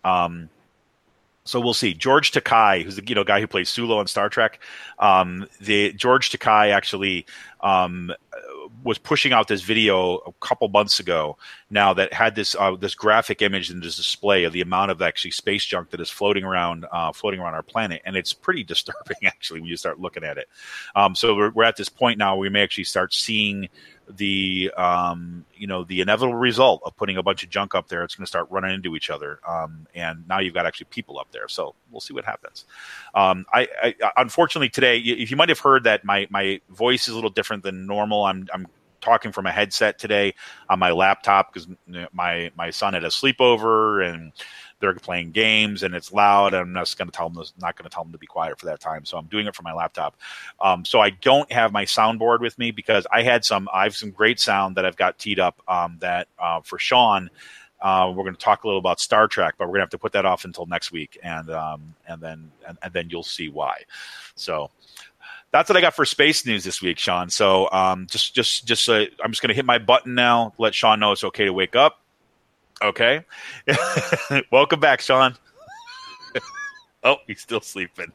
So we'll see. George Takei, who's the guy who plays Sulu on Star Trek, George Takei actually was pushing out this video a couple months ago now that had this graphic image in this display of the amount of actually space junk that is floating around our planet, and it's pretty disturbing actually when you start looking at it. So we're at this point now where we may actually start seeing the inevitable result of putting a bunch of junk up there. It's going to start running into each other, and now you've got actually people up there. So we'll see what happens. I unfortunately today, if you might have heard that my voice is a little different than normal. I'm talking from a headset today on my laptop because my son had a sleepover and they're playing games and it's loud. And I'm not going to tell them to be quiet for that time. So I'm doing it from my laptop. So I don't have my soundboard with me because I have some great sound that I've got teed up that for Sean. We're going to talk a little about Star Trek, but we're going to have to put that off until next week, and then you'll see why. So that's what I got for space news this week, Sean. So I'm just going to hit my button now, let Sean know it's okay to wake up. Okay. Welcome back, Sean. Oh, he's still sleeping.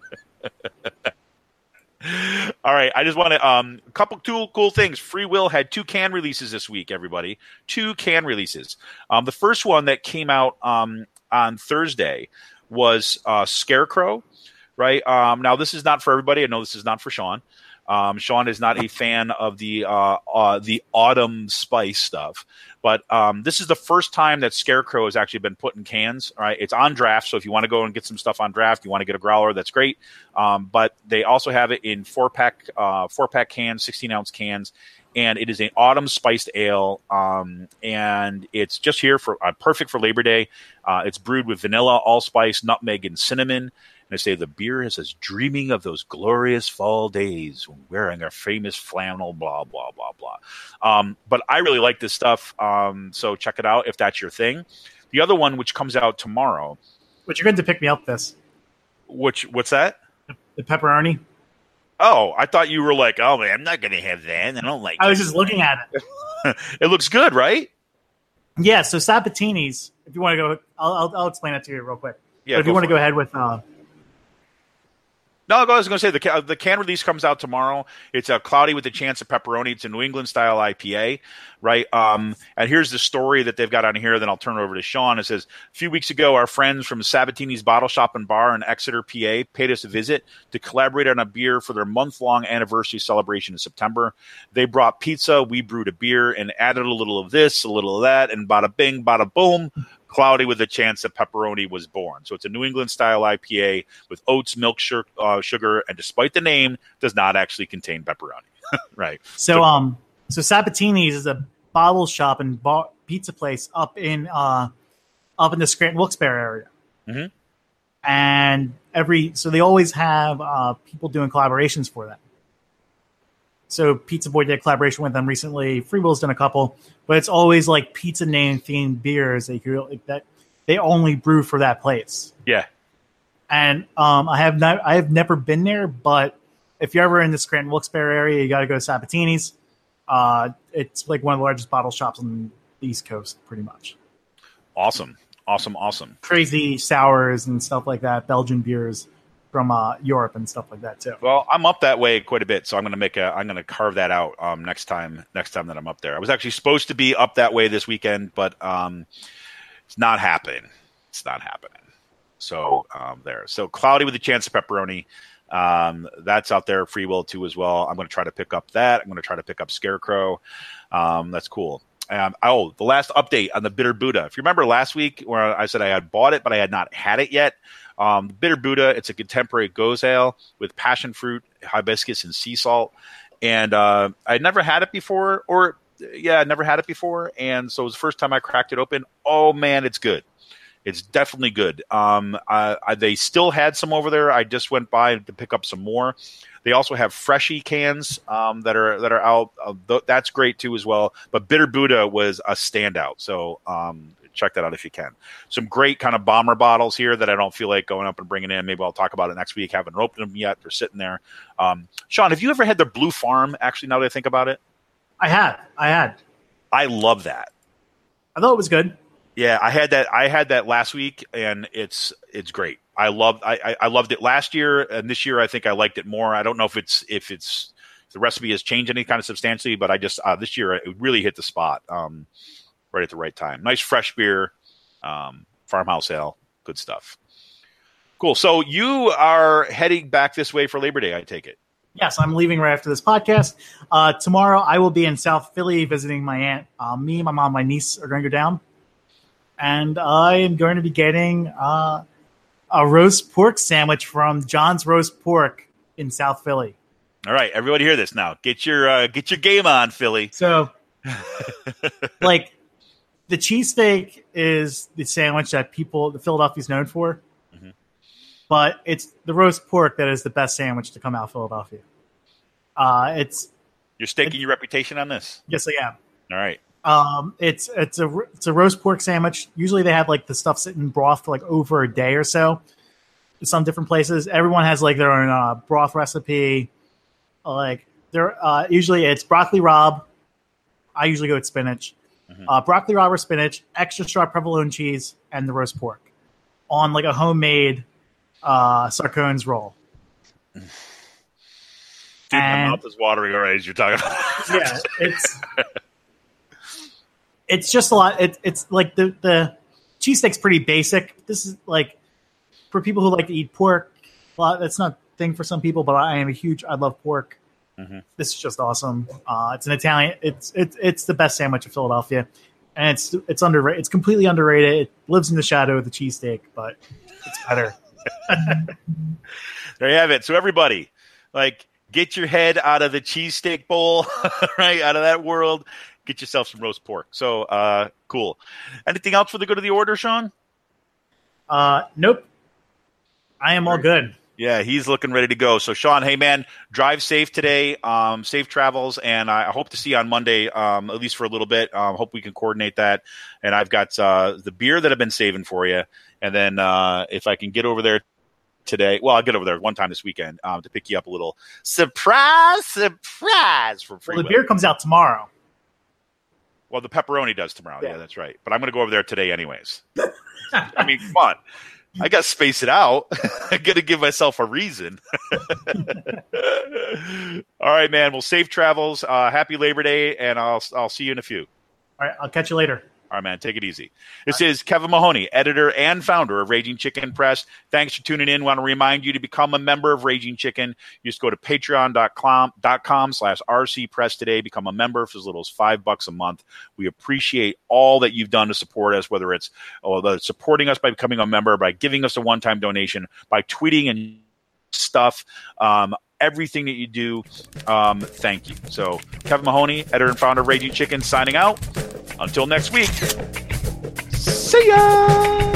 All right. I just want to two cool things. Free Will had 2 can releases this week, everybody. 2 can releases. The first one that came out on Thursday was Scarecrow, right? Now, this is not for everybody. I know this is not for Sean. Sean is not a fan of the autumn spice stuff, but this is the first time that Scarecrow has actually been put in cans. Right, it's on draft, so if you want to go and get some stuff on draft, you want to get a growler, that's great. But they also have it in 4-pack cans, 16-ounce cans, and it is an autumn spiced ale, and it's just here for perfect for Labor Day. It's brewed with vanilla, allspice, nutmeg, and cinnamon. And I say the beer has us dreaming of those glorious fall days when wearing our famous flannel, blah, blah, blah, blah. But I really like this stuff, so check it out if that's your thing. The other one, which comes out tomorrow. But you're going to pick me up this. What's that? The pepperoni. Oh, I thought you were like, oh, man, I'm not going to have that. I don't like I was just looking at it. It looks good, right? Yeah, so Sabatini's, if you want to go, I'll explain that to you real quick. Yeah, but if you want to go ahead with... No, I was going to say the can release comes out tomorrow. It's a Cloudy with a Chance of Pepperoni. It's a New England style IPA, right? And here's the story that they've got on here. Then I'll turn it over to Sean. It says, a few weeks ago, our friends from Sabatini's Bottle Shop and Bar in Exeter, PA, paid us a visit to collaborate on a beer for their month-long anniversary celebration in September. They brought pizza, we brewed a beer, and added a little of this, a little of that, and bada bing, bada boom. Cloudy with a Chance of Pepperoni was born. So it's a New England style IPA with oats, milk, sugar, and despite the name, does not actually contain pepperoni. Right. So Sabatini's is a bottle shop and pizza place up in the Scranton Wilkes-Barre area. Mm-hmm. And so they always have people doing collaborations for them. So Pizza Boy did a collaboration with them recently. Free Will's done a couple, but it's always like pizza name themed beers that they only brew for that place. Yeah. And I have never been there, but if you're ever in the Scranton Wilkes-Barre area, you got to go to Sabatini's. It's like one of the largest bottle shops on the East Coast, pretty much. Awesome. Crazy sours and stuff like that, Belgian beers from Europe and stuff like that too. Well, I'm up that way quite a bit, so I'm going to carve that out next time that I'm up there. I was actually supposed to be up that way this weekend, but it's not happening. So there. So Cloudy with a Chance of Pepperoni. That's out there. Free Will too as well. I'm going to try to pick up that. I'm going to try to pick up Scarecrow. That's cool. the last update on the Bitter Buddha. If you remember last week where I said I had bought it, but I had not had it yet. Bitter Buddha, it's a contemporary Gose ale with passion fruit, hibiscus, and sea salt. And I'd never had it before, I'd never had it before. And so it was the first time I cracked it open. Oh, man, it's good. It's definitely good. They still had some over there. I just went by to pick up some more. They also have Freshie cans that are out. That's great too as well. But Bitter Buddha was a standout. So check that out if you can. Some great kind of bomber bottles here that I don't feel like going up and bringing in. Maybe I'll talk about it next week. Haven't opened them yet. They're sitting there. Sean, have you ever had the Blue Farm? Actually, now that I think about it, I had. I love that. I thought it was good. Yeah, I had that last week, and it's great. I loved it last year, and this year I think I liked it more. I don't know if the recipe has changed any kind of substantially, but I just this year it really hit the spot right at the right time. Nice fresh beer, farmhouse ale, good stuff. Cool. So you are heading back this way for Labor Day, I take it. Yes, I'm leaving right after this podcast. Tomorrow I will be in South Philly visiting my aunt. Me, my mom, my niece are going to go down. And I am going to be getting a roast pork sandwich from John's Roast Pork in South Philly. All right, everybody hear this now. Get your game on, Philly. So, like, the cheesesteak is the sandwich that the Philadelphia's known for. Mm-hmm. But it's the roast pork that is the best sandwich to come out of Philadelphia. You're staking your reputation on this? Yes, I am. All right. It's a roast pork sandwich. Usually they have like the stuff sitting in broth for like over a day or so. In some different places, everyone has like their own broth recipe. Usually it's broccoli rabe. I usually go with spinach. Mm-hmm. Broccoli rabe or spinach, extra sharp provolone cheese, and the roast pork on like a homemade Sarcones roll. Dude, my mouth is watering already as you're talking about it. Yeah, it's just a lot. It's like the cheesesteak's pretty basic. This is like for people who like to eat pork. Well, that's not a thing for some people, but I love pork. Mm-hmm. This is just awesome. It's an Italian. It's the best sandwich in Philadelphia, and it's underrated. It's completely underrated. It lives in the shadow of the cheesesteak, but it's better. There you have it. So everybody, get your head out of the cheesesteak bowl, right out of that world. Get yourself some roast pork. So cool. Anything else for the good of the order, Sean? Nope. I am all good. Yeah, he's looking ready to go. So, Sean, hey, man, drive safe today. Safe travels, and I hope to see you on Monday, at least for a little bit. Hope we can coordinate that. And I've got the beer that I've been saving for you. And then if I can get over there today, well, I'll get over there one time this weekend to pick you up a little surprise for free. Well, the beer comes out tomorrow. Well, the pepperoni does tomorrow. Yeah, that's right. But I'm going to go over there today anyways. I mean, come on. I got to space it out. I got to give myself a reason. All right, man. Well, safe travels. Happy Labor Day, and I'll see you in a few. All right. I'll catch you later. All right, man. Take it easy. This is Kevin Mahoney, editor and founder of Raging Chicken Press. Thanks for tuning in. Want to remind you to become a member of Raging Chicken. You just go to patreon.com/RC Press today. Become a member for as little as $5 a month. We appreciate all that you've done to support us, whether it's supporting us by becoming a member, by giving us a one-time donation, by tweeting and stuff. Everything that you do, thank you. So, Kevin Mahoney, editor and founder of Raging Chicken, signing out. Until next week, see ya!